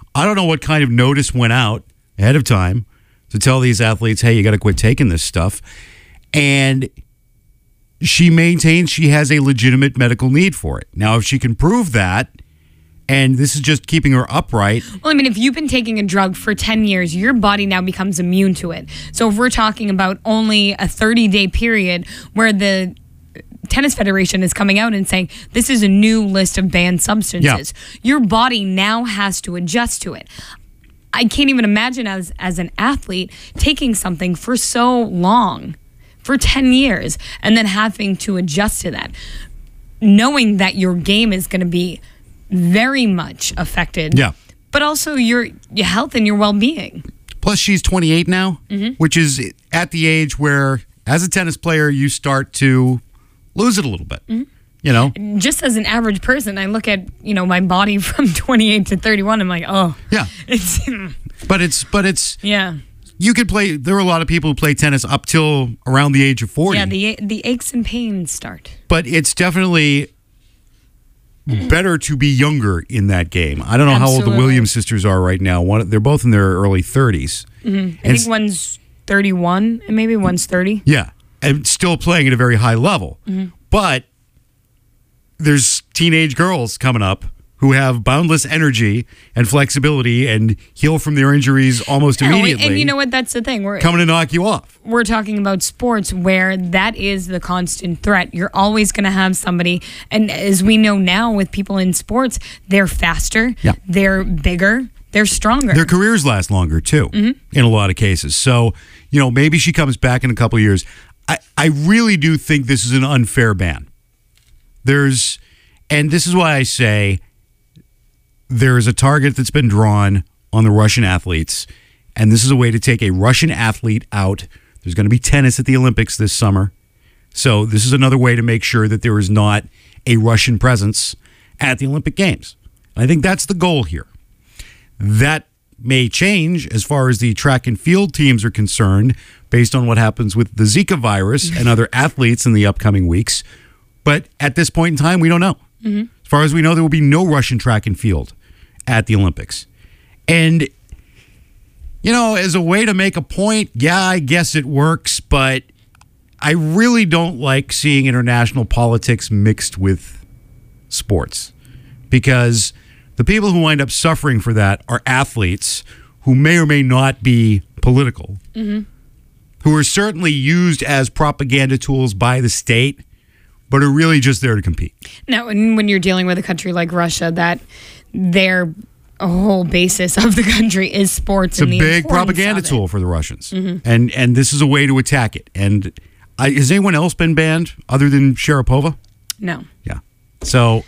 [SPEAKER 2] I don't know what kind of notice went out ahead of time to tell these athletes, hey, you got to quit taking this stuff. And she maintains she has a legitimate medical need for it. Now, if she can prove that, and this is just keeping her upright.
[SPEAKER 3] Well, I mean, if you've been taking a drug for 10 years, your body now becomes immune to it. So if we're talking about only a 30-day period where the Tennis Federation is coming out and saying this is a new list of banned substances, your body now has to adjust to it. I can't even imagine as an athlete taking something for so long, for 10 years, and then having to adjust to that, knowing that your game is going to be very much affected.
[SPEAKER 2] Yeah.
[SPEAKER 3] But also your health and your well-being.
[SPEAKER 2] Plus, she's 28 now, which is at the age where, as a tennis player, you start to lose it a little bit. You know?
[SPEAKER 3] Just as an average person, I look at, my body from 28 to 31, I'm like, oh.
[SPEAKER 2] Yeah. But it's
[SPEAKER 3] yeah.
[SPEAKER 2] You could play, there are a lot of people who play tennis up till around the age of 40.
[SPEAKER 3] Yeah, the aches and pains start.
[SPEAKER 2] But it's definitely better to be younger in that game. I don't know how old the Williams sisters are right now. They're both in their early 30s.
[SPEAKER 3] I think one's 31 and maybe one's 30.
[SPEAKER 2] Yeah, and still playing at a very high level. But there's teenage girls coming up who have boundless energy and flexibility and heal from their injuries almost immediately.
[SPEAKER 3] And you know what? That's the thing. We're
[SPEAKER 2] coming to knock you off.
[SPEAKER 3] We're talking about sports where that is the constant threat. You're always going to have somebody. And as we know now with people in sports, they're faster, they're bigger, they're stronger.
[SPEAKER 2] Their careers last longer, too, in a lot of cases. So, maybe she comes back in a couple of years. I really do think this is an unfair ban. And this is why I say, there is a target that's been drawn on the Russian athletes, and this is a way to take a Russian athlete out. There's going to be tennis at the Olympics this summer, so this is another way to make sure that there is not a Russian presence at the Olympic Games. I think that's the goal here. That may change as far as the track and field teams are concerned based on what happens with the Zika virus and other athletes in the upcoming weeks, but at this point in time, we don't know. As far as we know, there will be no Russian track and field at the Olympics. And, as a way to make a point, I guess it works, but I really don't like seeing international politics mixed with sports, because the people who wind up suffering for that are athletes who may or may not be political, who are certainly used as propaganda tools by the state, but are really just there to compete.
[SPEAKER 3] Now, when you're dealing with a country like Russia, that their whole basis of the country is sports.
[SPEAKER 2] It's a big propaganda tool for the Russians. And this is a way to attack it. And has anyone else been banned other than Sharapova?
[SPEAKER 3] No.
[SPEAKER 2] Yeah. So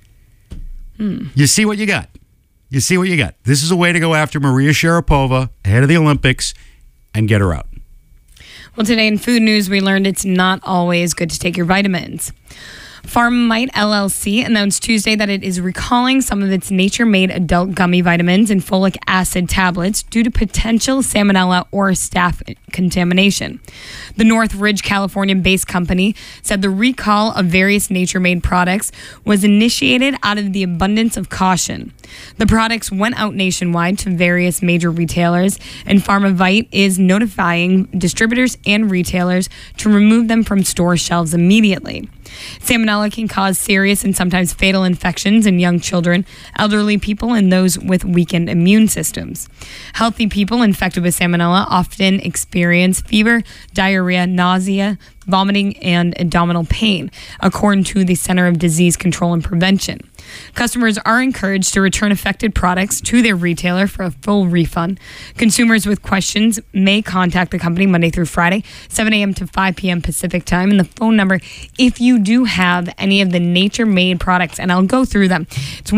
[SPEAKER 2] you see what you got. You see what you got. This is a way to go after Maria Sharapova ahead of the Olympics and get her out.
[SPEAKER 3] Well, today in food news, we learned it's not always good to take your vitamins. Pharmamite LLC announced Tuesday that it is recalling some of its nature-made adult gummy vitamins and folic acid tablets due to potential salmonella or staph contamination. The Northridge, California-based company said the recall of various nature-made products was initiated out of the abundance of caution. The products went out nationwide to various major retailers, and Pharmavite is notifying distributors and retailers to remove them from store shelves immediately. Salmonella can cause serious and sometimes fatal infections in young children, elderly people, and those with weakened immune systems. Healthy people infected with salmonella often experience fever, diarrhea, nausea, vomiting, and abdominal pain, according to the Center of Disease Control and Prevention. Customers are encouraged to return affected products to their retailer for a full refund. Consumers with questions may contact the company Monday through Friday, 7 a.m. to 5 p.m. Pacific time. And the phone number, if you do have any of the nature-made products, and I'll go through them, it's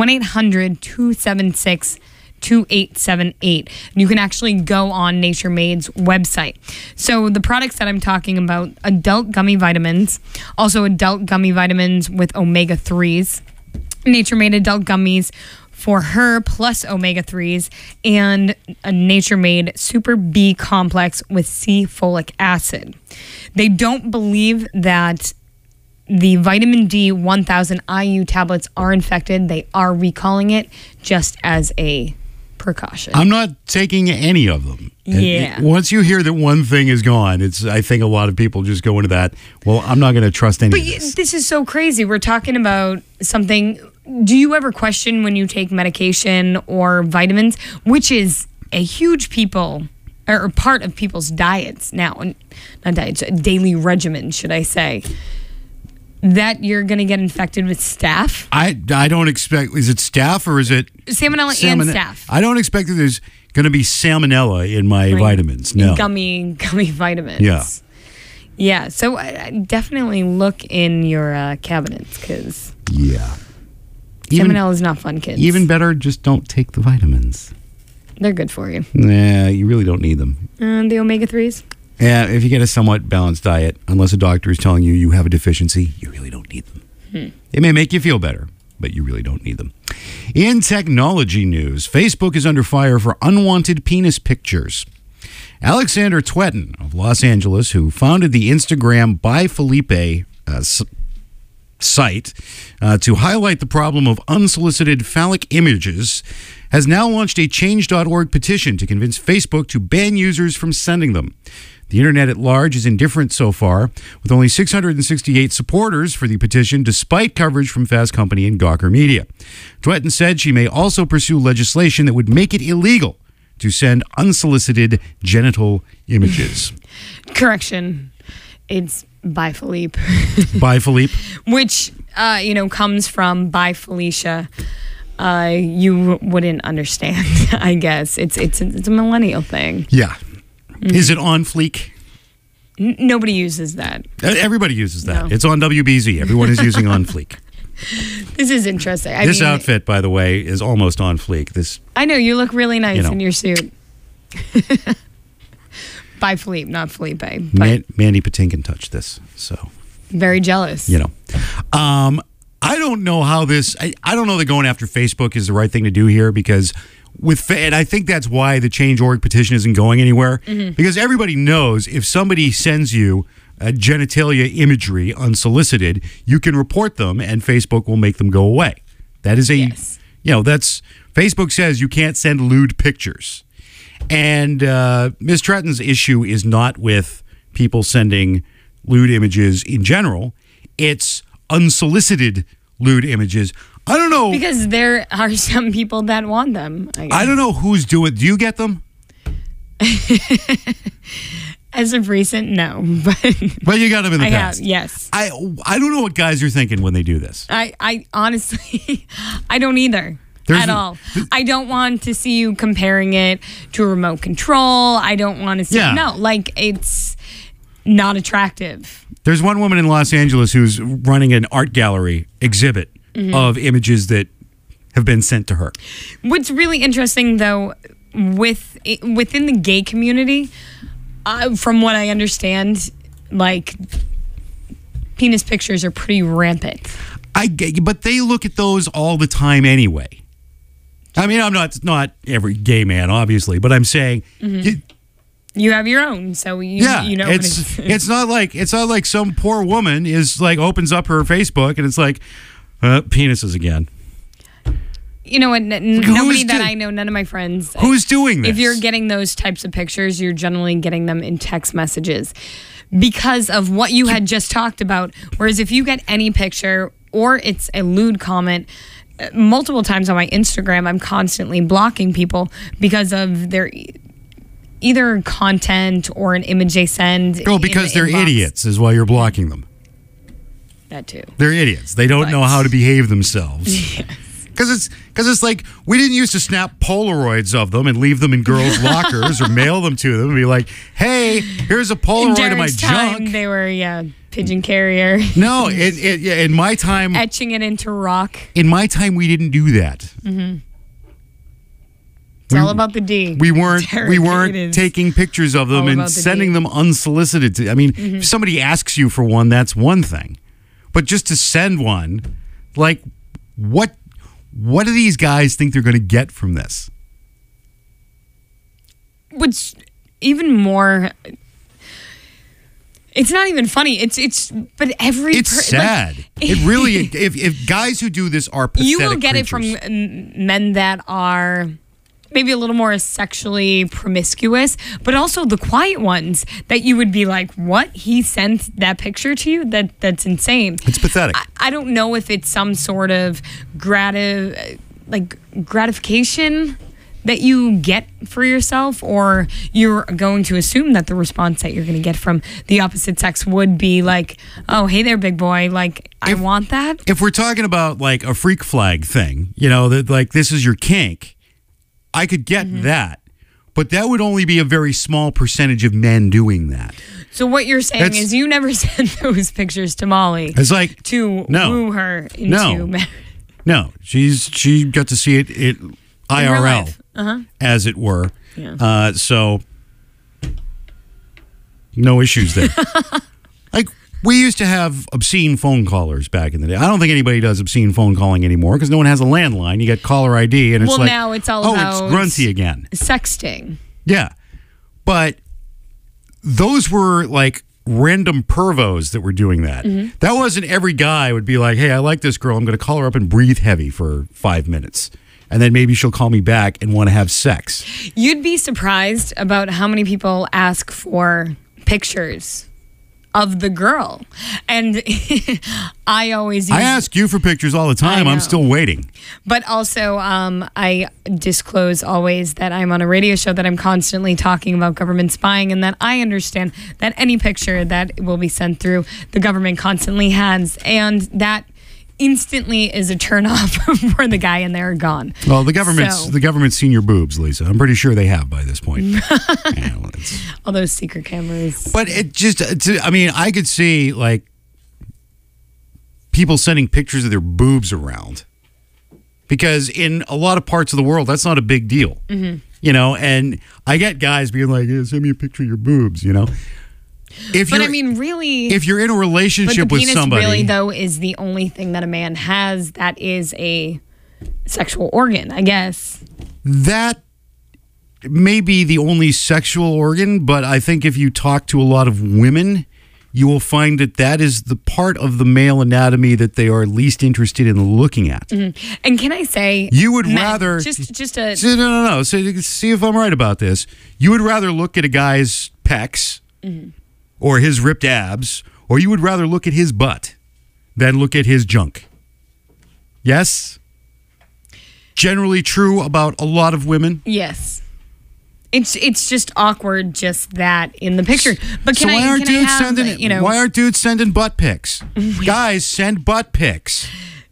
[SPEAKER 3] 1-800-276-2878. You can actually go on Nature Made's website. So the products that I'm talking about, adult gummy vitamins, also adult gummy vitamins with omega-3s, Nature Made adult gummies for her plus omega-3s, and a Nature Made Super B complex with C folic acid. They don't believe that the vitamin D 1000 IU tablets are infected. They are recalling it just as a precaution.
[SPEAKER 2] I'm not taking any of them.
[SPEAKER 3] Yeah.
[SPEAKER 2] Once you hear that one thing is gone, I think a lot of people just go into that, well, I'm not going to trust any
[SPEAKER 3] But
[SPEAKER 2] of this.
[SPEAKER 3] this is so crazy. We're talking about something. Do you ever question when you take medication or vitamins, which is a huge part of people's diets now, not diets, daily regimen, should I say, that you're going to get infected with staph?
[SPEAKER 2] I don't expect, is it staph or is it?
[SPEAKER 3] Salmonella and staph.
[SPEAKER 2] I don't expect that there's going to be salmonella in my vitamins. No.
[SPEAKER 3] Gummy vitamins.
[SPEAKER 2] Yeah.
[SPEAKER 3] Yeah, so definitely look in your cabinets because
[SPEAKER 2] Yeah.
[SPEAKER 3] salmonella is not fun, kids.
[SPEAKER 2] Even better, just don't take the vitamins.
[SPEAKER 3] They're good for you.
[SPEAKER 2] Nah, you really don't need them.
[SPEAKER 3] The omega-3s?
[SPEAKER 2] Yeah, if you get a somewhat balanced diet, unless a doctor is telling you you have a deficiency, you really don't need them. They may make you feel better, but you really don't need them. In technology news, Facebook is under fire for unwanted penis pictures. Alexander Twetton of Los Angeles, who founded the Instagram By Felipe site to highlight the problem of unsolicited phallic images, has now launched a Change.org petition to convince Facebook to ban users from sending them. The internet at large is indifferent so far, with only 668 supporters for the petition, despite coverage from Fast Company and Gawker Media. Twetton said she may also pursue legislation that would make it illegal to send unsolicited genital images.
[SPEAKER 3] Correction. It's By Philippe.
[SPEAKER 2] By Philippe.
[SPEAKER 3] Which, comes from By Felicia. You wouldn't understand, I guess. It's a millennial thing.
[SPEAKER 2] Yeah. Is it on fleek?
[SPEAKER 3] Nobody uses that.
[SPEAKER 2] Everybody uses that.
[SPEAKER 3] No.
[SPEAKER 2] It's on WBZ. Everyone is using on fleek.
[SPEAKER 3] This is interesting.
[SPEAKER 2] This outfit, by the way, is almost on fleek.
[SPEAKER 3] I know, you look really nice in your suit. By Philippe, not Felipe. But
[SPEAKER 2] Mandy Patinkin touched this, so.
[SPEAKER 3] Very jealous.
[SPEAKER 2] I don't know how this, I don't know that going after Facebook is the right thing to do here because and I think that's why the Change.org petition isn't going anywhere, because everybody knows if somebody sends you genitalia imagery unsolicited, you can report them and Facebook will make them go away. That is that's, Facebook says you can't send lewd pictures. And Ms. Tretton's issue is not with people sending lewd images in general. It's unsolicited lewd images. I don't know.
[SPEAKER 3] Because there are some people that want them.
[SPEAKER 2] I don't know who's doing it. Do you get them?
[SPEAKER 3] As of recent, no.
[SPEAKER 2] But you got them in the past.
[SPEAKER 3] Yes.
[SPEAKER 2] I don't know what guys are thinking when they do this.
[SPEAKER 3] I honestly, I don't either. At all. I don't want to see you comparing it to a remote control. I don't want to see it's not attractive.
[SPEAKER 2] There's one woman in Los Angeles who's running an art gallery exhibit of images that have been sent to her.
[SPEAKER 3] What's really interesting, though, within the gay community, from what I understand, penis pictures are pretty rampant.
[SPEAKER 2] But they look at those all the time anyway. I mean, I'm not every gay man, obviously, but I'm saying
[SPEAKER 3] you have your own, so you know.
[SPEAKER 2] It's not like some poor woman is opens up her Facebook and it's like penises again.
[SPEAKER 3] You know what? Nobody that I know, none of my friends.
[SPEAKER 2] Who's doing this?
[SPEAKER 3] If you're getting those types of pictures, you're generally getting them in text messages because of what you had just talked about. Whereas if you get any picture or it's a lewd comment, multiple times on my Instagram, I'm constantly blocking people because of their either content or an image they send.
[SPEAKER 2] Oh, because they're idiots is why you're blocking them.
[SPEAKER 3] That too.
[SPEAKER 2] They're idiots. They don't know how to behave themselves.
[SPEAKER 3] Yes.
[SPEAKER 2] Because it's like we didn't used to snap Polaroids of them and leave them in girls' lockers or mail them to them and be like, hey, here's a Polaroid of my junk.
[SPEAKER 3] They were, pigeon carrier.
[SPEAKER 2] No, in my time.
[SPEAKER 3] Etching it into rock.
[SPEAKER 2] In my time, we didn't do that.
[SPEAKER 3] Mm-hmm. It's all about the D.
[SPEAKER 2] We weren't taking pictures of them and sending them unsolicited. If somebody asks you for one, that's one thing. But just to send one, what do these guys think they're going to get from this?
[SPEAKER 3] What's even more, it's not even funny. It's sad.
[SPEAKER 2] It really, if guys who do this are pathetic
[SPEAKER 3] you will get
[SPEAKER 2] creatures.
[SPEAKER 3] it from men that are maybe a little more sexually promiscuous, but also the quiet ones that you would be like, what? He sent that picture to you? That's insane.
[SPEAKER 2] It's pathetic.
[SPEAKER 3] I don't know if it's some sort of gratification that you get for yourself, or you're going to assume that the response that you're going to get from the opposite sex would be like, oh, hey there, big boy. Like, I want that.
[SPEAKER 2] If we're talking about like a freak flag thing, that like this is your kink, I could get that. But that would only be a very small percentage of men doing that.
[SPEAKER 3] So what you're saying is you never sent those pictures to Molly.
[SPEAKER 2] It's like
[SPEAKER 3] to woo her into marriage.
[SPEAKER 2] No, she got to see it IRL, as it were.
[SPEAKER 3] Yeah.
[SPEAKER 2] So no issues there. Like, we used to have obscene phone callers back in the day. I don't think anybody does obscene phone calling anymore because no one has a landline. You get caller ID, and it's like,
[SPEAKER 3] now it's all about
[SPEAKER 2] it's grunty again.
[SPEAKER 3] Sexting.
[SPEAKER 2] Yeah, but those were like random pervos that were doing that. That wasn't every guy would be like, hey, I like this girl. I'm going to call her up and breathe heavy for 5 minutes. And then maybe she'll call me back and want to have sex.
[SPEAKER 3] You'd be surprised about how many people ask for pictures of the girl. And I
[SPEAKER 2] ask you for pictures all the time. I'm still waiting.
[SPEAKER 3] But also, I disclose always that I'm on a radio show that I'm constantly talking about government spying, and that I understand that any picture that will be sent through, the government constantly has, and that instantly is a turnoff where the guy and they're gone.
[SPEAKER 2] Well, the government's seen your boobs, Lisa. I'm pretty sure they have by this point.
[SPEAKER 3] All those secret cameras.
[SPEAKER 2] But I could see like people sending pictures of their boobs around, because in a lot of parts of the world that's not a big deal. And I get guys being like, yeah, send me a picture of your boobs,
[SPEAKER 3] Really,
[SPEAKER 2] if you're in a relationship with somebody,
[SPEAKER 3] really though is the only thing that a man has that is a sexual organ, I guess.
[SPEAKER 2] That may be the only sexual organ, but I think if you talk to a lot of women, you will find that is the part of the male anatomy that they are least interested in looking at.
[SPEAKER 3] And can I say,
[SPEAKER 2] you would rather
[SPEAKER 3] just a
[SPEAKER 2] no. So see if I'm right about this. You would rather look at a guy's pecs. Or his ripped abs, or you would rather look at his butt than look at his junk. Yes? Generally true about a lot of women?
[SPEAKER 3] Yes. It's just awkward just that in the picture. But
[SPEAKER 2] why aren't dudes sending butt pics? Guys, send butt pics.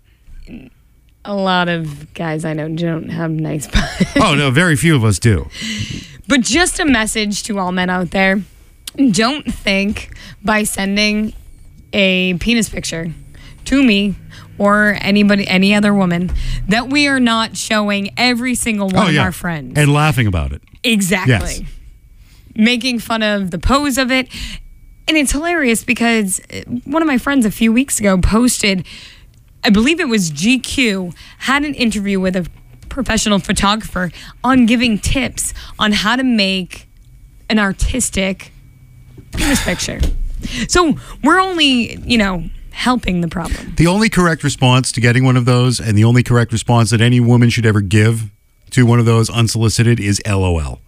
[SPEAKER 3] A lot of guys I know don't have nice butts.
[SPEAKER 2] Oh, no, very few of us do.
[SPEAKER 3] But just a message to all men out there. Don't think by sending a penis picture to me or any other woman that we are not showing every single one of our friends.
[SPEAKER 2] And laughing about it.
[SPEAKER 3] Exactly.
[SPEAKER 2] Yes.
[SPEAKER 3] Making fun of the pose of it. And it's hilarious because one of my friends a few weeks ago posted, I believe it was GQ, had an interview with a professional photographer on giving tips on how to make an artistic penis picture. So we're only, helping the problem.
[SPEAKER 2] The only correct response to getting one of those, and the only correct response that any woman should ever give to one of those unsolicited, is LOL.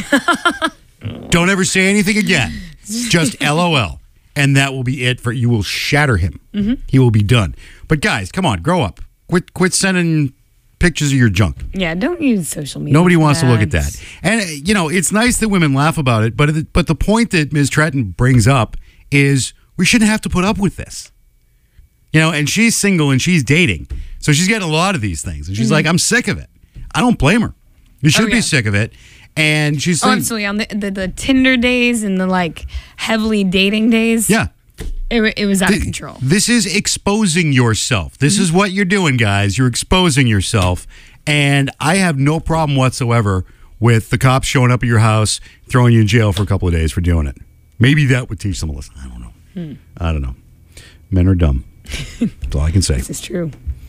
[SPEAKER 2] Don't ever say anything again. Just LOL. And that will be it. You will shatter him. He will be done. But guys, come on, grow up. Quit sending pictures of your junk.
[SPEAKER 3] Yeah, don't use social media.
[SPEAKER 2] Nobody wants to look at that. And, it's nice that women laugh about it, but the point that Ms. Tretton brings up is we shouldn't have to put up with this. And she's single and she's dating. So she's getting a lot of these things. And she's like, I'm sick of it. I don't blame her. You should be sick of it. And she's saying,
[SPEAKER 3] absolutely. On the Tinder days and the heavily dating days.
[SPEAKER 2] Yeah.
[SPEAKER 3] It was out of control.
[SPEAKER 2] This is exposing yourself. This is what you're doing, guys. You're exposing yourself. And I have no problem whatsoever with the cops showing up at your house, throwing you in jail for a couple of days for doing it. Maybe that would teach them a lesson. I don't know. I don't know. Men are dumb. That's all I can say.
[SPEAKER 3] This is true.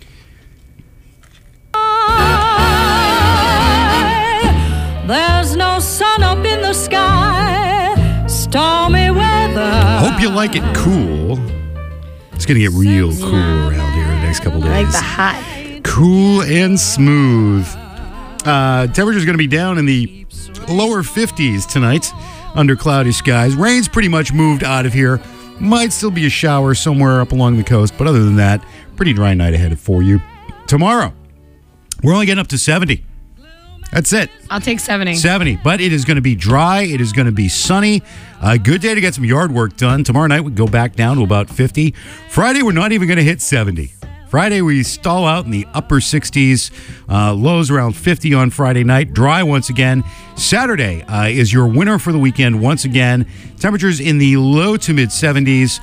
[SPEAKER 4] There's no sun up in the sky, stormy weather.
[SPEAKER 2] Hope you like it cool. It's going to get real cool around here in the next couple of days.
[SPEAKER 3] I like the hot.
[SPEAKER 2] Cool and smooth. Temperature's going to be down in the lower 50s tonight under cloudy skies. Rain's pretty much moved out of here. Might still be a shower somewhere up along the coast, but other than that, pretty dry night ahead for you. Tomorrow, we're only getting up to 70. That's it.
[SPEAKER 3] I'll take 70.
[SPEAKER 2] 70, but it is going to be dry. It is going to be sunny. A good day to get some yard work done. Tomorrow night, we go back down to about 50. Friday, we're not even going to hit 70. Friday, we stall out in the upper 60s. Lows around 50 on Friday night. Dry once again. Saturday is your winner for the weekend once again. Temperatures in the low to mid 70s.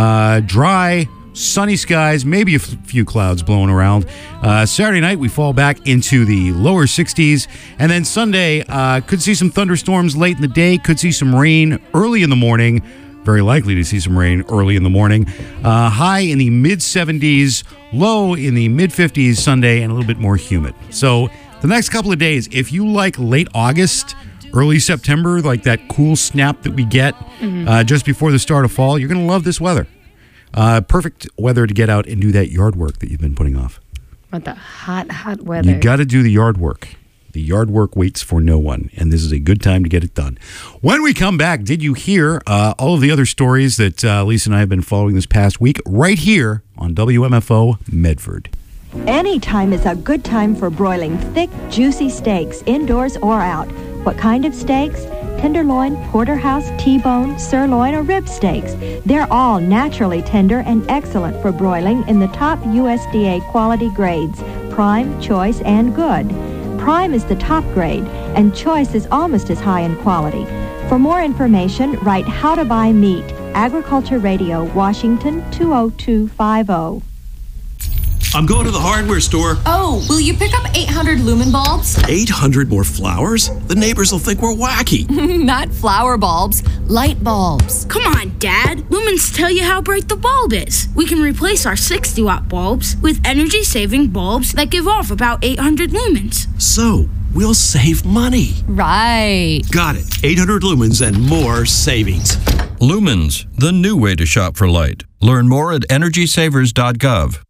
[SPEAKER 2] Dry, sunny skies, maybe a few clouds blowing around. Saturday night, we fall back into the lower 60s. And then Sunday, could see some thunderstorms late in the day. Could see some rain early in the morning. Very likely to see some rain early in the morning. High in the mid-70s, low in the mid-50s Sunday, and a little bit more humid. So the next couple of days, if you like late August, early September, like that cool snap that we get just before the start of fall, you're going to love this weather. Perfect weather to get out and do that yard work that you've been putting off.
[SPEAKER 3] What the hot weather.
[SPEAKER 2] You got to do the yard work. The yard work waits for no one, and this is a good time to get it done. When we come back, did you hear all of the other stories that Lisa and I have been following this past week right here on WMFO Medford?
[SPEAKER 5] Any time is a good time for broiling thick, juicy steaks, indoors or out. What kind of steaks? Tenderloin, porterhouse, T-bone, sirloin, or rib steaks. They're all naturally tender and excellent for broiling in the top USDA quality grades, Prime, Choice, and Good. Prime is the top grade, and Choice is almost as high in quality. For more information, write How to Buy Meat, Agriculture Radio, Washington 20250.
[SPEAKER 6] I'm going to the hardware store.
[SPEAKER 7] Oh, will you pick up 800 lumen bulbs?
[SPEAKER 6] 800 more flowers? The neighbors will think we're wacky.
[SPEAKER 7] Not flower bulbs, light bulbs.
[SPEAKER 8] Come on, Dad. Lumens tell you how bright the bulb is. We can replace our 60-watt bulbs with energy-saving bulbs that give off about 800 lumens.
[SPEAKER 6] So, we'll save money.
[SPEAKER 7] Right.
[SPEAKER 6] Got it. 800 lumens and more savings.
[SPEAKER 9] Lumens, the new way to shop for light. Learn more at EnergySavers.gov.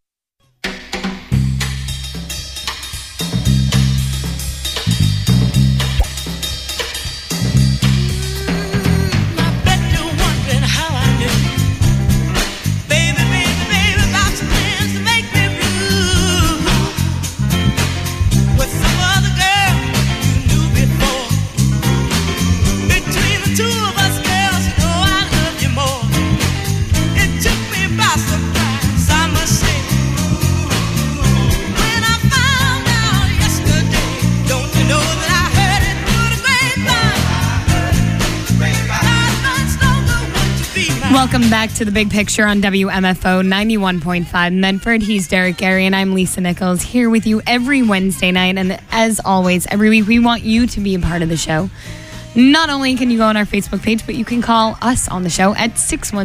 [SPEAKER 3] Welcome back to The Big Picture on WMFO 91.5 Medford. He's Derek Gary, and I'm Lisa Nichols, here with you every Wednesday night. And as always, every week, we want you to be a part of the show. Not only can you go on our Facebook page, but you can call us on the show at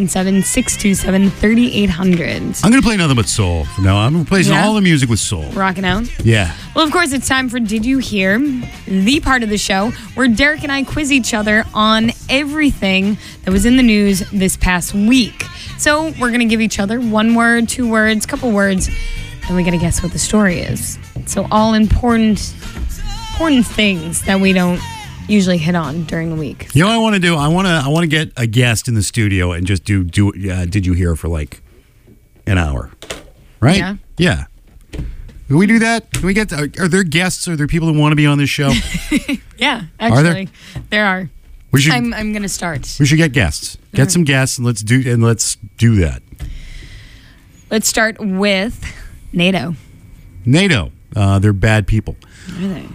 [SPEAKER 3] 617-627-3800.
[SPEAKER 2] I'm going to play nothing but soul from now on. I'm replacing all the music with soul.
[SPEAKER 3] Rocking out?
[SPEAKER 2] Yeah.
[SPEAKER 3] Well, of course, it's time for Did You Hear? The part of the show where Derek and I quiz each other on everything that was in the news this past week. So we're going to give each other one word, two words, couple words, and we got to guess what the story is. So all important things that we don't usually hit on during the week.
[SPEAKER 2] You know what I want to do? I want to get a guest in the studio and just do Did You Hear for like an hour, right?
[SPEAKER 3] Yeah.
[SPEAKER 2] Yeah. Can we do that? Can we get? Are there guests? Are there people that want to be on this show?
[SPEAKER 3] Yeah, actually, there are.
[SPEAKER 2] We should.
[SPEAKER 3] I'm going to start.
[SPEAKER 2] We should get guests. Get some guests, and let's do that.
[SPEAKER 3] Let's start with NATO.
[SPEAKER 2] NATO. They're bad people.
[SPEAKER 3] Are they?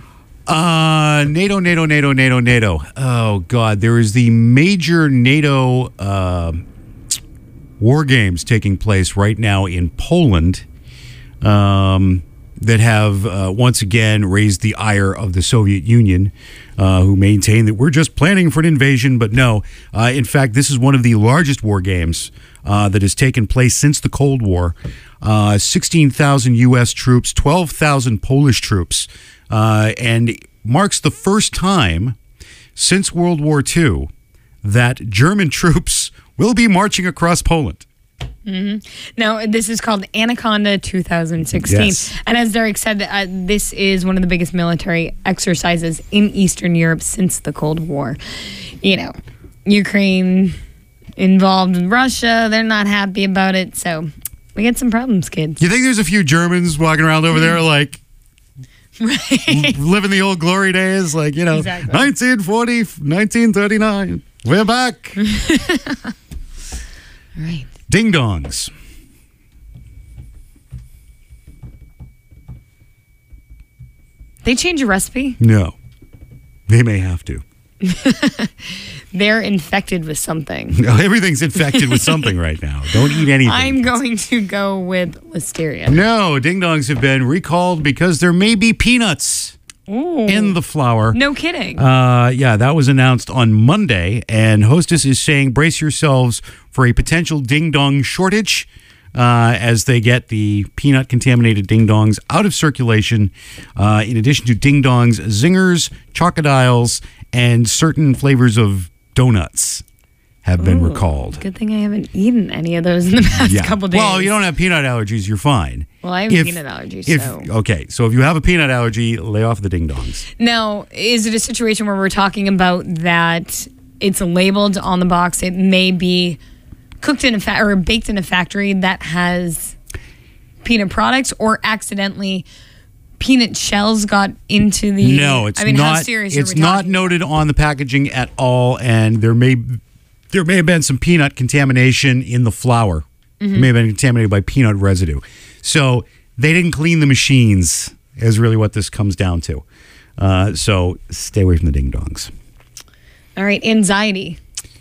[SPEAKER 2] NATO. Oh, God. There is the major NATO war games taking place right now in Poland that have once again raised the ire of the Soviet Union, who maintain that we're just planning for an invasion. But no, in fact, this is one of the largest war games that has taken place since the Cold War. 16,000 U.S. troops, 12,000 Polish troops, and marks the first time since World War II that German troops will be marching across Poland.
[SPEAKER 3] No, this is called Anaconda 2016.
[SPEAKER 2] Yes.
[SPEAKER 3] And as Derek said, this is one of the biggest military exercises in Eastern Europe since the Cold War. You know, Ukraine involved with Russia. They're not happy about it. So we get some problems, kids.
[SPEAKER 2] You think there's a few Germans walking around over there like living the old glory days? Like, you know,
[SPEAKER 3] Exactly.
[SPEAKER 2] 1940, 1939. We're back.
[SPEAKER 3] Right.
[SPEAKER 2] Ding-dongs.
[SPEAKER 3] They change a recipe.
[SPEAKER 2] No. They may have to.
[SPEAKER 3] They're infected with something.
[SPEAKER 2] No, everything's infected with something right now. Don't eat anything.
[SPEAKER 3] I'm going to go with listeria.
[SPEAKER 2] No, ding-dongs have been recalled because there may be peanuts in the flour.
[SPEAKER 3] No kidding.
[SPEAKER 2] Yeah, that was announced on Monday, and Hostess is saying brace yourselves for a potential ding-dong shortage as they get the peanut-contaminated ding-dongs out of circulation, in addition to ding-dongs, zingers, chocodiles, and certain flavors of donuts have been recalled.
[SPEAKER 3] Good thing I haven't eaten any of those in the past couple days.
[SPEAKER 2] Well, you don't have peanut allergies, you're fine.
[SPEAKER 3] Well, I have peanut allergies, so.
[SPEAKER 2] Okay, so if you have a peanut allergy, lay off the ding-dongs.
[SPEAKER 3] Now, is it a situation where we're talking about that it's labeled on the box, it may be cooked in a or baked in a factory that has peanut products, or accidentally peanut shells got into the...
[SPEAKER 2] No, it's
[SPEAKER 3] not.
[SPEAKER 2] not.
[SPEAKER 3] How serious
[SPEAKER 2] It's
[SPEAKER 3] are we
[SPEAKER 2] not
[SPEAKER 3] talking?
[SPEAKER 2] noted on the packaging at all, and there may have been some peanut contamination in the flour. It may have been contaminated by peanut residue. So they didn't clean the machines, is really what this comes down to. So stay away from the ding-dongs.
[SPEAKER 3] All right, anxiety.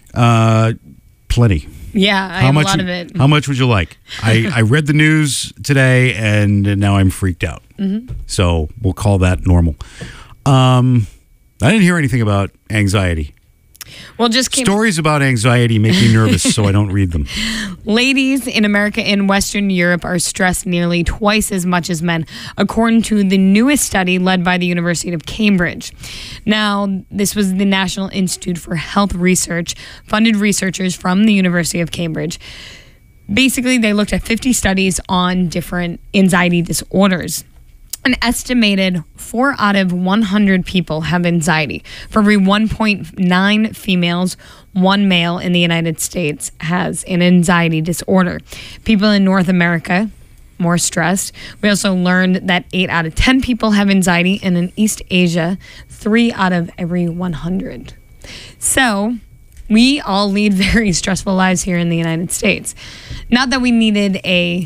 [SPEAKER 2] Plenty.
[SPEAKER 3] Yeah, I have a lot of it.
[SPEAKER 2] How much would you like? I read the news today, and now I'm freaked out. So we'll call that normal. I didn't hear anything about anxiety.
[SPEAKER 3] Well, just came...
[SPEAKER 2] Stories about anxiety make me nervous, so I don't read them.
[SPEAKER 3] Ladies in America and Western Europe are stressed nearly twice as much as men, according to the newest study led by the University of Cambridge. Now, this was the National Institute for Health Research, funded researchers from the University of Cambridge. Basically, they looked at 50 studies on different anxiety disorders. An estimated 4 out of 100 people have anxiety. For every 1.9 females, 1 male in the United States has an anxiety disorder. People in North America, more stressed. We also learned that 8 out of 10 people have anxiety, and in East Asia, 3 out of every 100. So we all lead very stressful lives here in the United States. Not that we needed a,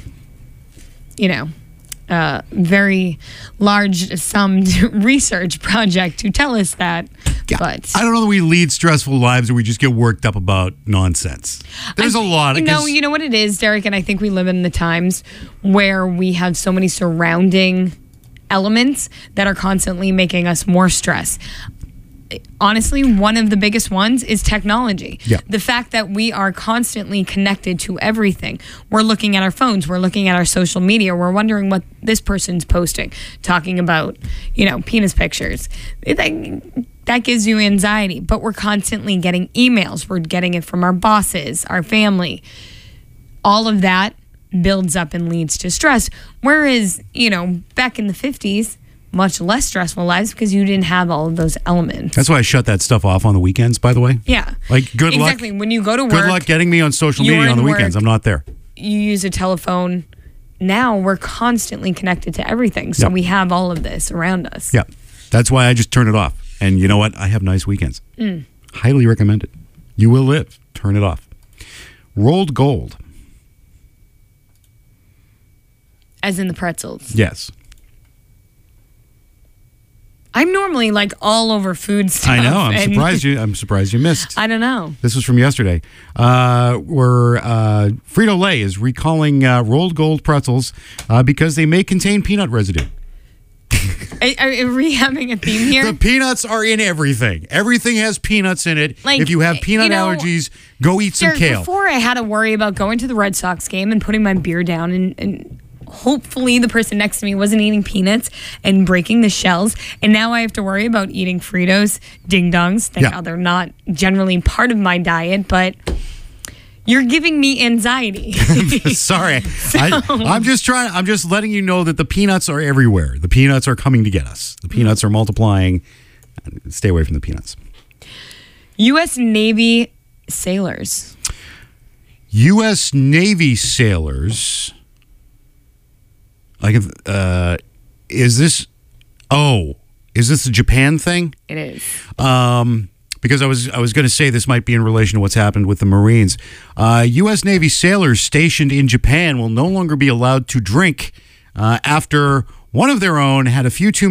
[SPEAKER 3] very large summed research project to tell us that.
[SPEAKER 2] Yeah,
[SPEAKER 3] but
[SPEAKER 2] I don't know that we lead stressful lives or we just get worked up about nonsense. There's a lot of...
[SPEAKER 3] you know what it is, Derek, and I think we live in the times where we have so many surrounding elements that are constantly making us more stressed. Honestly, one of the biggest ones is technology.
[SPEAKER 2] Yeah.
[SPEAKER 3] The fact that we are constantly connected to everything. We're looking at our phones. We're looking at our social media. We're wondering what this person's posting, talking about, penis pictures. That gives you anxiety. But we're constantly getting emails. We're getting it from our bosses, our family. All of that builds up and leads to stress. Whereas, back in the 50s, much less stressful lives because you didn't have all of those elements.
[SPEAKER 2] That's why I shut that stuff off on the weekends, by the way.
[SPEAKER 3] Yeah.
[SPEAKER 2] Like, good luck.
[SPEAKER 3] Exactly. When you go to work.
[SPEAKER 2] Good luck getting me on social media on the weekends. I'm not there.
[SPEAKER 3] You use a telephone. Now we're constantly connected to everything. So we have all of this around us.
[SPEAKER 2] Yeah. That's why I just turn it off. And you know what? I have nice weekends. Highly recommend it. You will live. Turn it off. Rolled gold.
[SPEAKER 3] As in the pretzels.
[SPEAKER 2] Yes.
[SPEAKER 3] I'm normally like all over food stuff.
[SPEAKER 2] I know. I'm surprised you missed.
[SPEAKER 3] I don't know.
[SPEAKER 2] This was from yesterday, where Frito-Lay is recalling rolled gold pretzels because they may contain peanut residue.
[SPEAKER 3] Are we having a theme here?
[SPEAKER 2] The peanuts are in everything. Everything has peanuts in it.
[SPEAKER 3] Like,
[SPEAKER 2] if you have peanut allergies, go eat some kale.
[SPEAKER 3] Before I had to worry about going to the Red Sox game and putting my beer down and hopefully the person next to me wasn't eating peanuts and breaking the shells. And now I have to worry about eating Fritos, ding-dongs. Thank God they're not generally part of my diet. But, You're giving me anxiety.
[SPEAKER 2] Sorry. I'm just letting you know that the peanuts are everywhere. The peanuts are coming to get us. The peanuts are multiplying. Stay away from the peanuts.
[SPEAKER 3] U.S. Navy sailors.
[SPEAKER 2] U.S. Navy sailors. Is this a Japan thing?
[SPEAKER 3] It is.
[SPEAKER 2] Because I was going to say this might be in relation to what's happened with the Marines. U.S. Navy sailors stationed in Japan will no longer be allowed to drink after one of their own had a few too